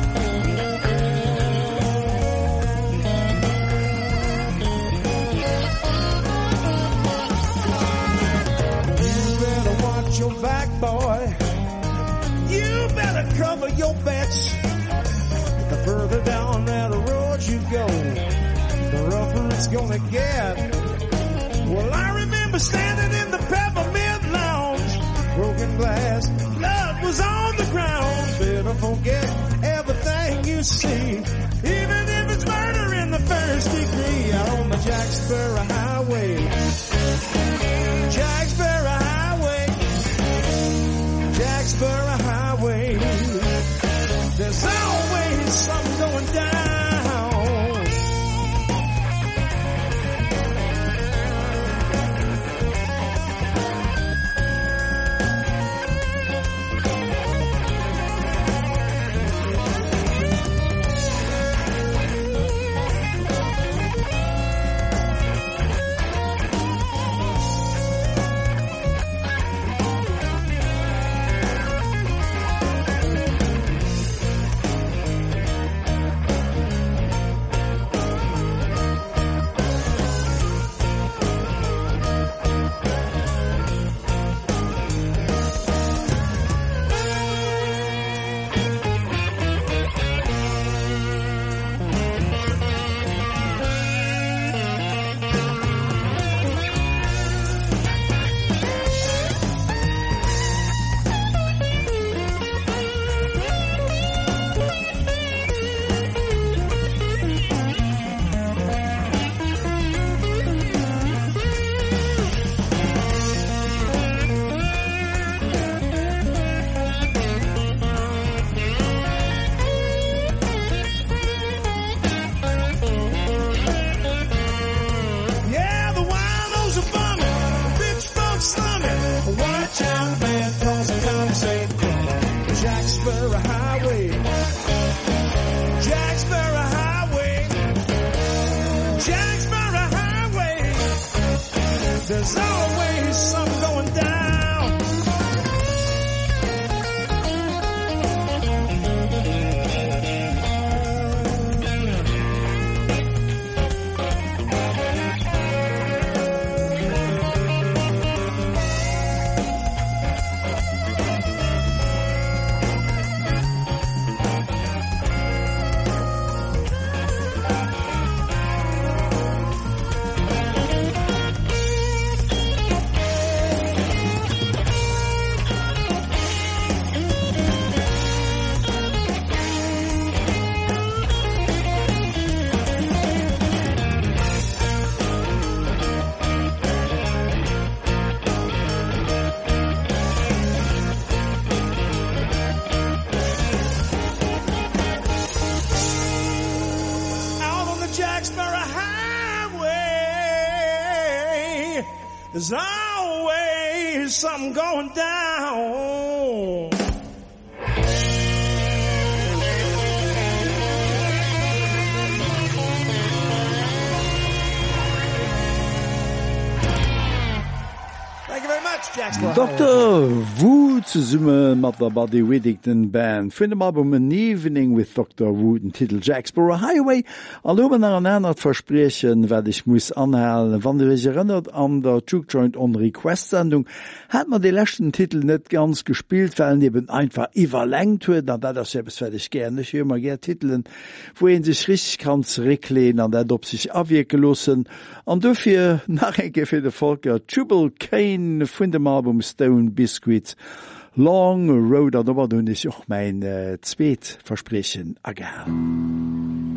Your back, boy, you better cover your bets. The further down that road you go, the rougher it's gonna get. Well, I remember standing in the Peppermint Lounge, broken glass, blood was on the ground. Better forget everything you see, even if it's murder in the first degree. Out on the Jacksboro Highway, Jacksboro Highway, Jacksboro Highway. There's always something going down. There's always something going down. There's always something going down. Thank you very much, Jacksboro. Dr. Wu zusammen mit der Buddy Whittington Band von dem Album An Evening with Dr. Wu, den Titel Jacksboro Highway. Erlauben nach einer Versprechen, werde ich muss anhalen. Wenn ihr euch erinnert an der Juke Joint on Request Sendung, hat man den letzten Titel nicht ganz gespielt, weil eben einfach überlängt wird. Na, das selbst werde ich gerne. Ich höre mal gerne Titeln, wo ihn sich richtig kann zurücklehnen, an der ob sich abwirken lassen. Und dafür nachher für den Volker Jubal Kane von dem Album Stone Biscuit Long Road an ober hun ich och mein Zweet versprechen agehauen.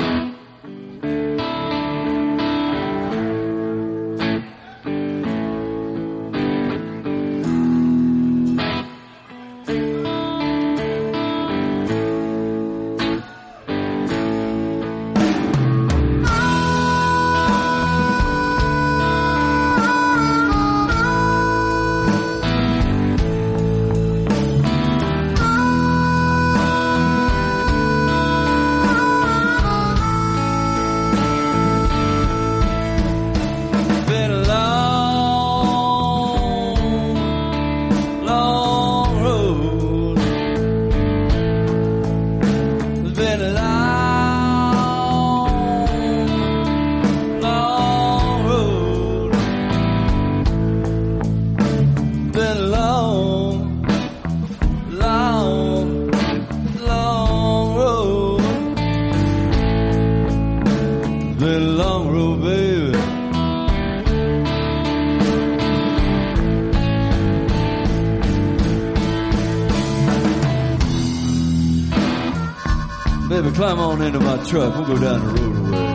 Climb on into my truck. We'll go down the road a way.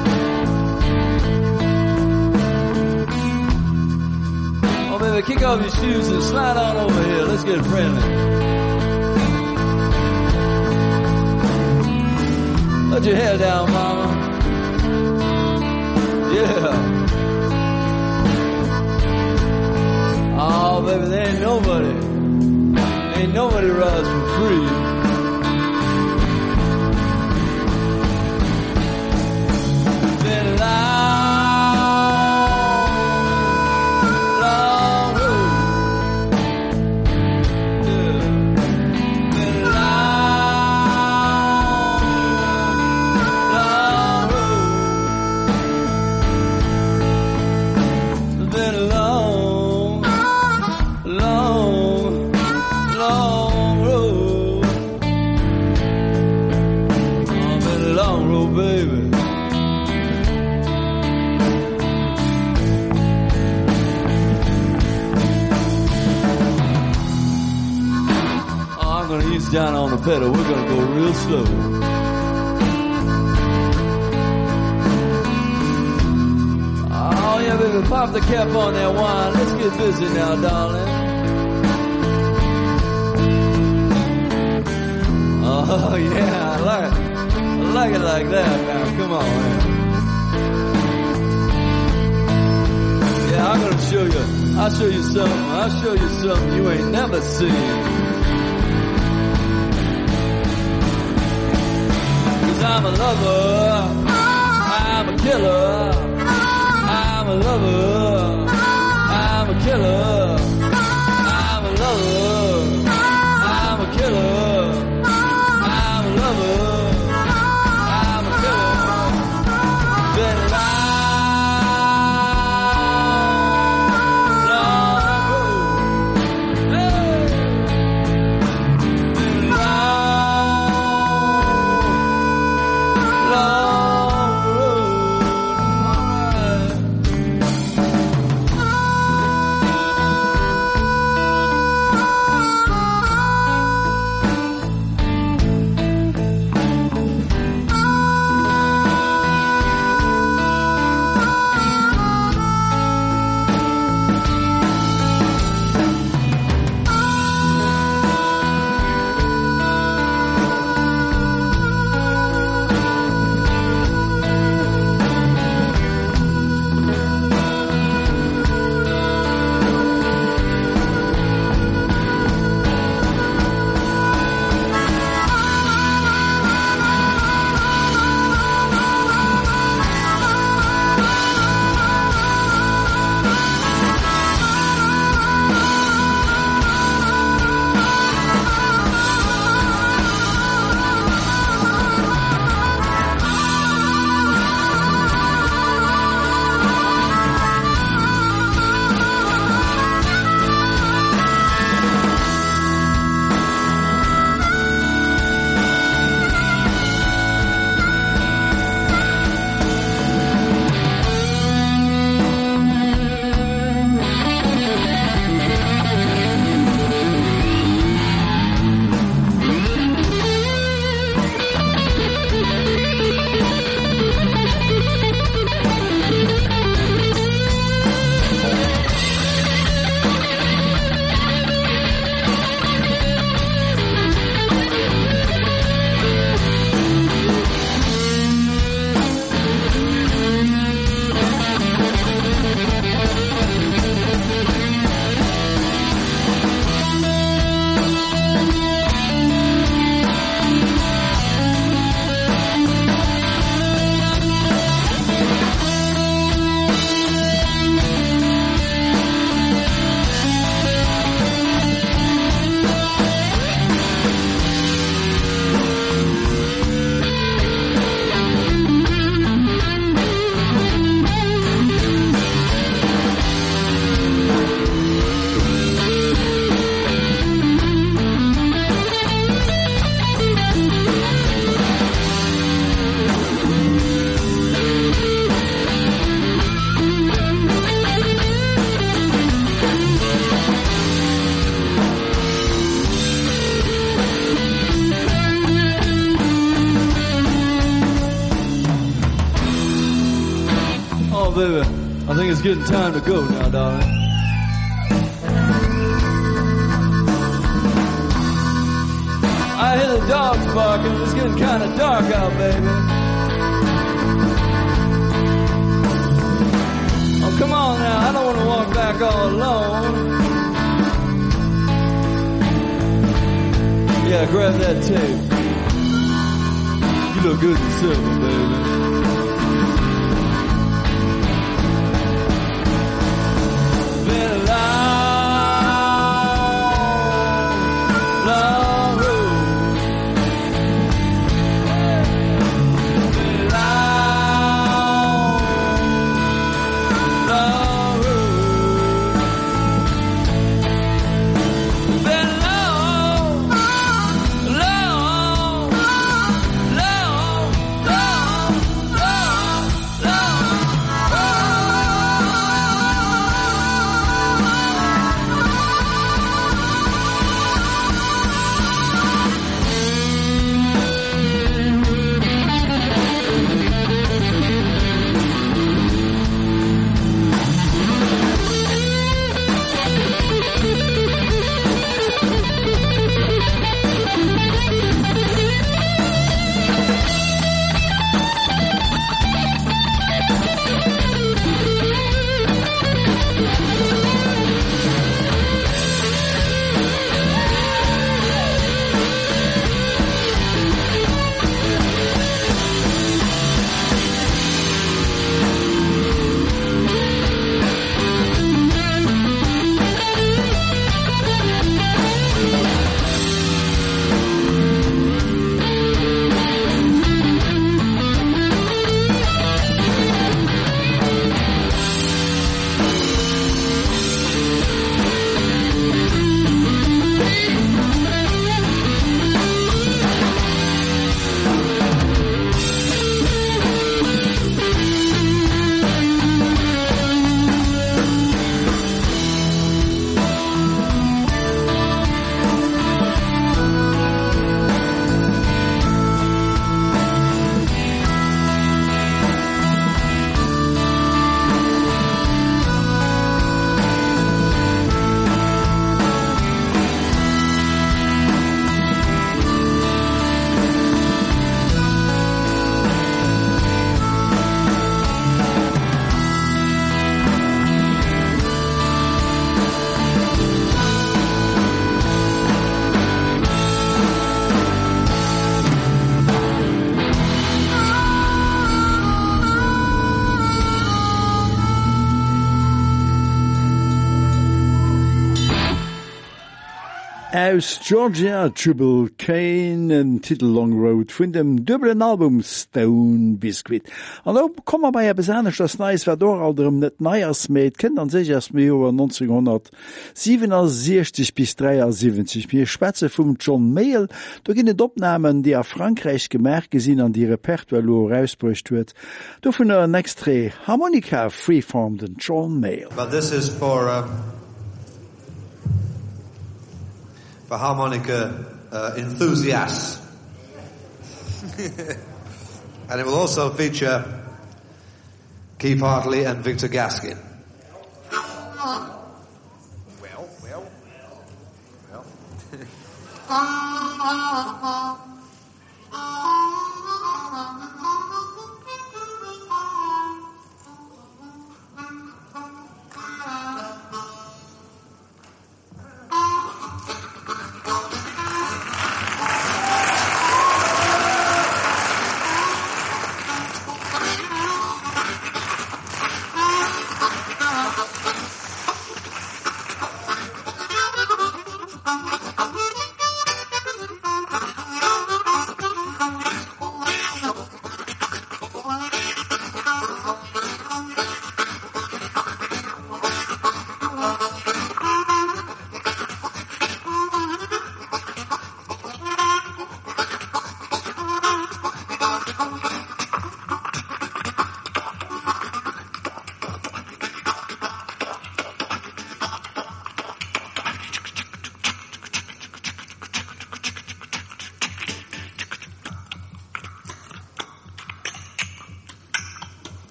Oh, baby, kick off your shoes and slide on over here. Let's get friendly. Let your hair down, mama. Yeah. Oh, baby, there ain't nobody rides for free. Down on the pedal, we're gonna go real slow. Oh yeah, baby, pop the cap on that wine. Let's get busy now, darling. Oh yeah, I like it like that. Now, come on, man. Yeah, I'm gonna show you. I'll show you something you ain't never seen. I'm a lover, I'm a killer, I'm a lover, I'm a killer, I'm a lover, I'm a killer, I'm a lover, I'm a killer. Been a long road, hey. Been a long road, alright. baby. I think it's getting time to go now, darling. I hear the dogs barking. It's getting kind of dark out, baby. Oh, come on now. I don't want to walk back all alone. Yeah, grab that tape. You look good in silver, baby. Been a long road. Been a long road. Been Aus Georgia Triple Kane en Titel Long Road vun dem dubbelen Album Stone Biscuit. An da kommmer bei besannech das Neis war dor alterem net Neiers méet kennt an sech ass mé Joer 1967 bis 73 mir Späze vum John Mayall, do ginnet Opnamen, die a Frankreich gemerk gesinn an die Repertoire rausbrucht huet. Do vun en Extré Harmonica Freeform den John Mayall. But this is for harmonica enthusiasts. And it will also feature Keith Hartley and Victor Gaskin.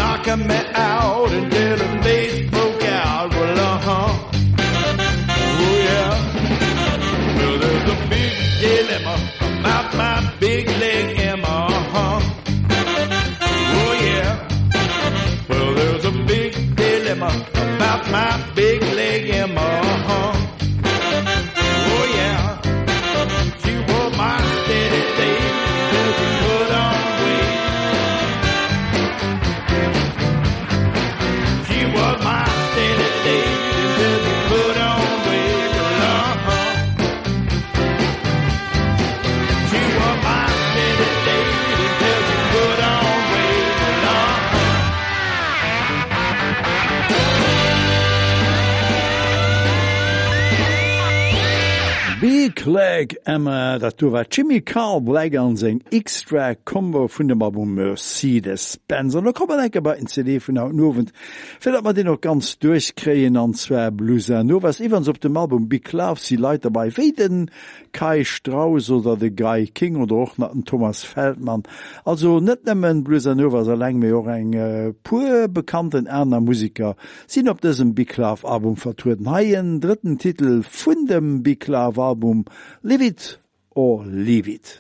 knocking me out until the bass broke out. Well, oh yeah. Well, there's a big dilemma about my big leg Emma. Oh yeah. Well, there's a big dilemma about my big leg Emma. Oh yeah. She was my steady day till she put on weight. She was my steady day till she put on weight. She was my steady day till she put on weight. Big Leg Emma, dat du war Jimmy Carl Black an seg X-Track Combo vun dem Album Mercedes-Benz. Da kommen enke bei en CD vun haut Novent, fir dat man den noch ganz durchkreien an zwer Blueser. No was iwwers op dem Album Big Love si Leiter bei Weden Kai Strauss oder de Guy King oder auch den Thomas Feldmann. Also net nemmen Blueser Nova so lang méi och eng pur bekannten Äner Musiker sinn op dësem Big Love Album vertruden. Haien dritten Titel vun dem Big Love Album Live It or Leave It.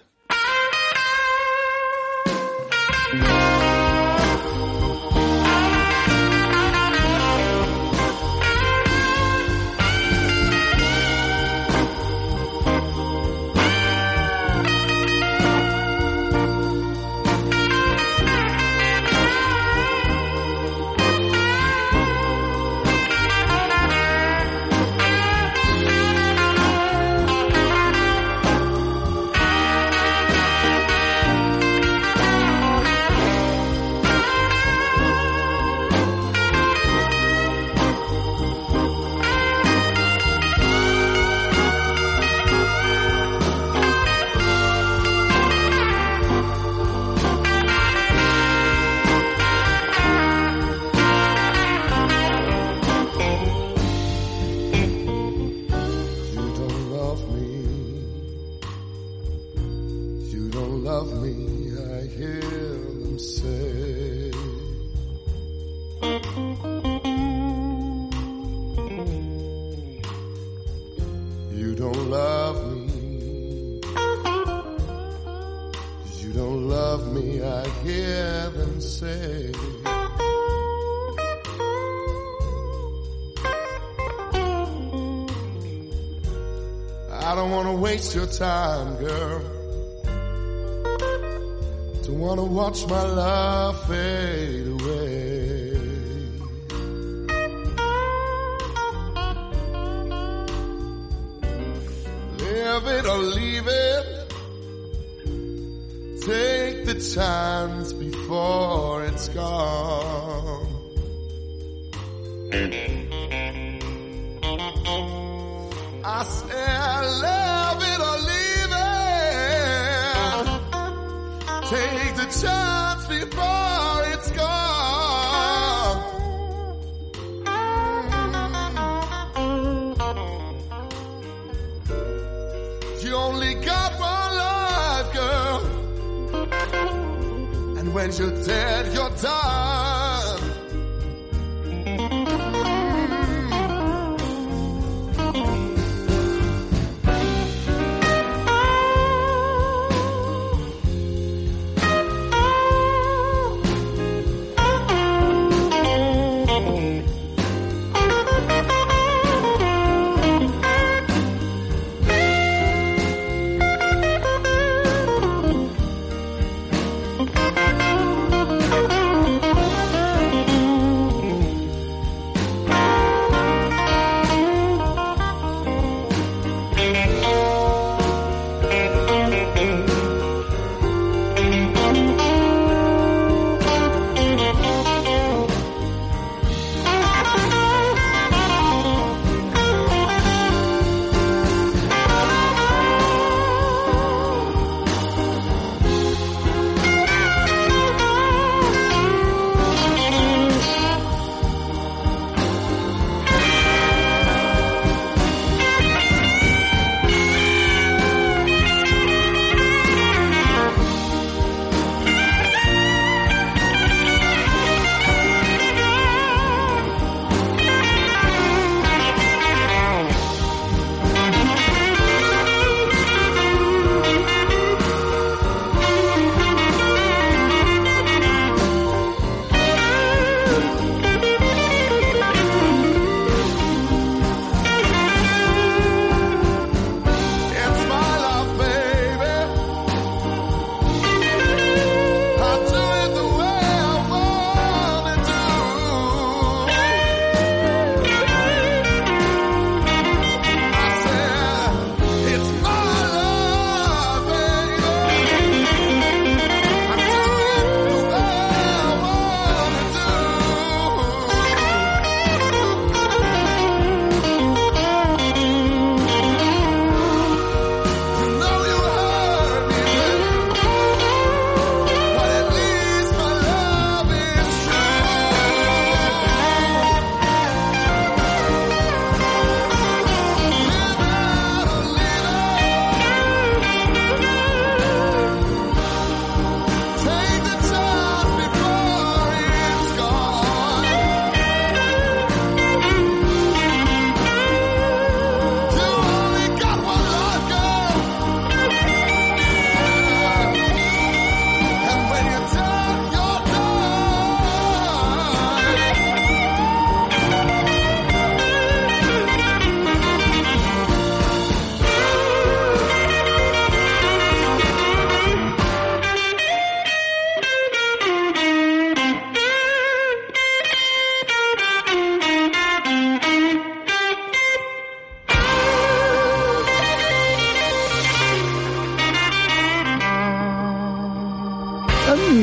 I don't want to waste your time, girl. Don't want to watch my love fade away. Live it or leave it. Take the chance before it's gone. I said, love it or leave it. Take the chance before it's gone. You only got one life, girl. And when you're dead, you're done.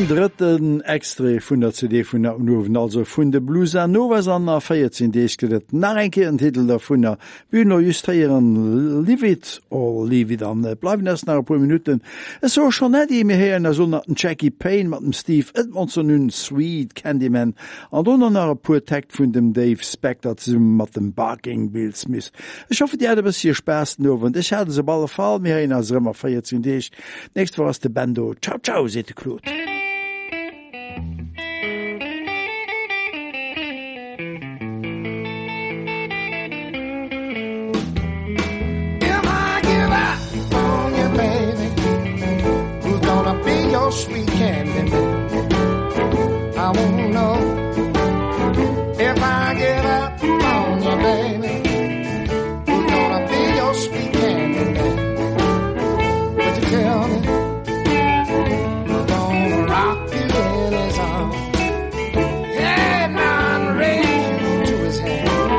dritten Extre vun der CD vun der Nowen, also vun de Blueser Novas an der 14 Deeskidet nachenke en Titel der vun der Bühner justieren Live It or Leave It an bleiben ass nach paar Minuten. Es so schon net mé her der sonnerten Jackie Payne mat dem Steve Edmondson hun Sweet Candyman an donner nach puer Takt vun dem Dave Spector zum mat dem Barking Bill Smith. Ich hoffe Di bis hier spasten nowen. Ich hatte se baller Fall mir hin as rëmmer 14 Deeg. Nächst war ass de Bando. Ciao ciao se de Klot. Your sweet candy, I won't know if I get up on you, baby. Who's gonna be your sweet candy? Would you tell me who's gonna rock you in his arms? Yeah, now and raise you to his hand.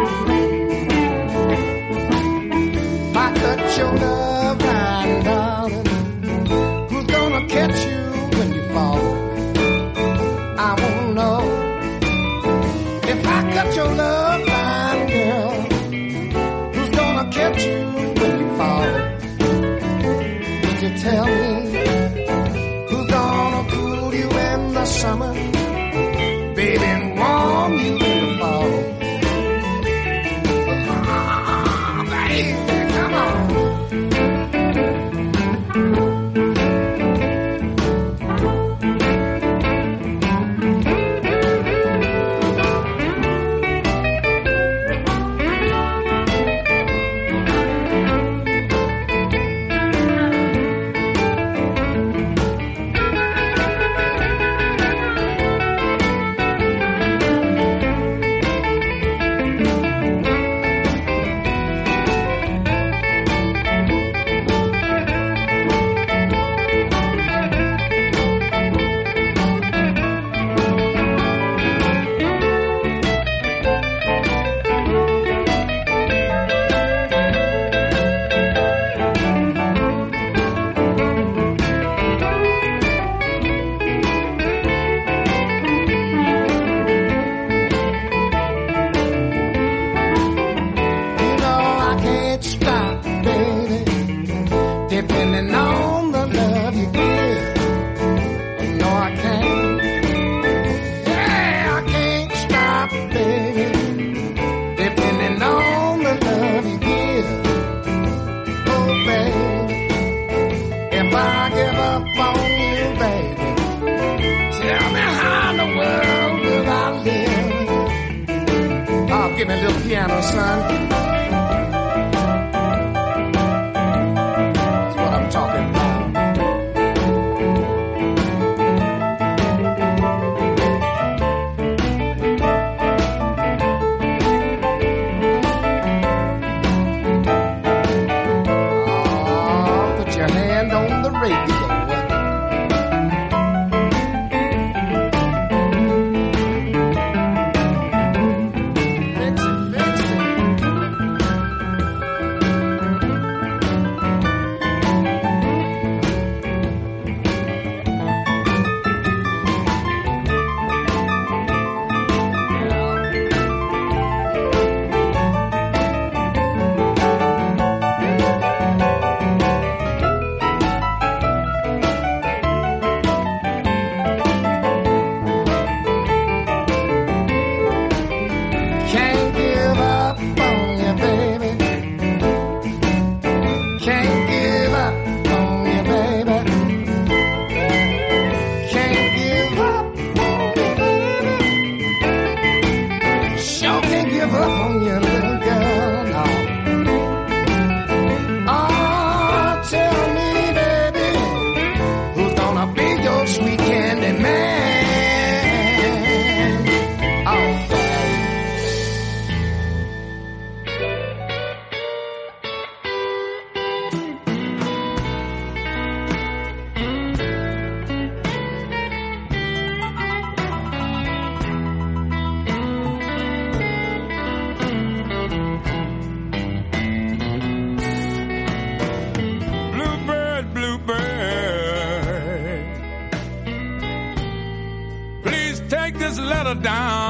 If I cut your love line, darling, who's gonna catch you? I won't know if I cut your love line, girl. Who's gonna catch you when you fall? Would you tell me who's gonna cool you in the summer, baby, and warm you in the fall? Baby, come on. Give me a little piano, son. That's what I'm talking about. Oh, put your hand on the radio.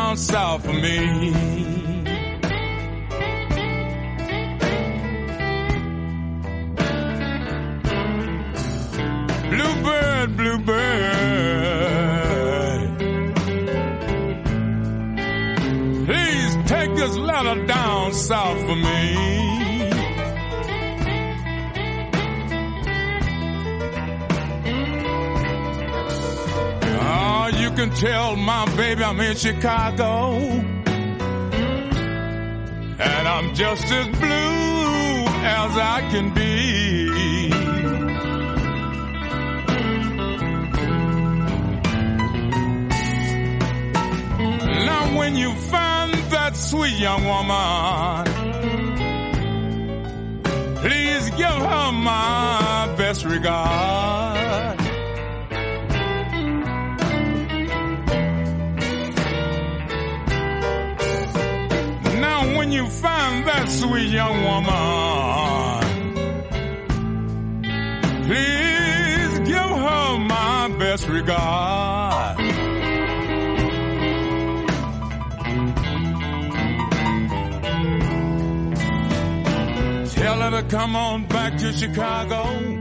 down south for me. Bluebird, bluebird, please take this letter down south for me. Oh, you can tell my baby I'm in Chicago, and I'm just as blue as I can be. When you find that sweet young woman, please give her my best regard. Now when you find that sweet young woman, please give her my best regard. Tell her to come on back to Chicago.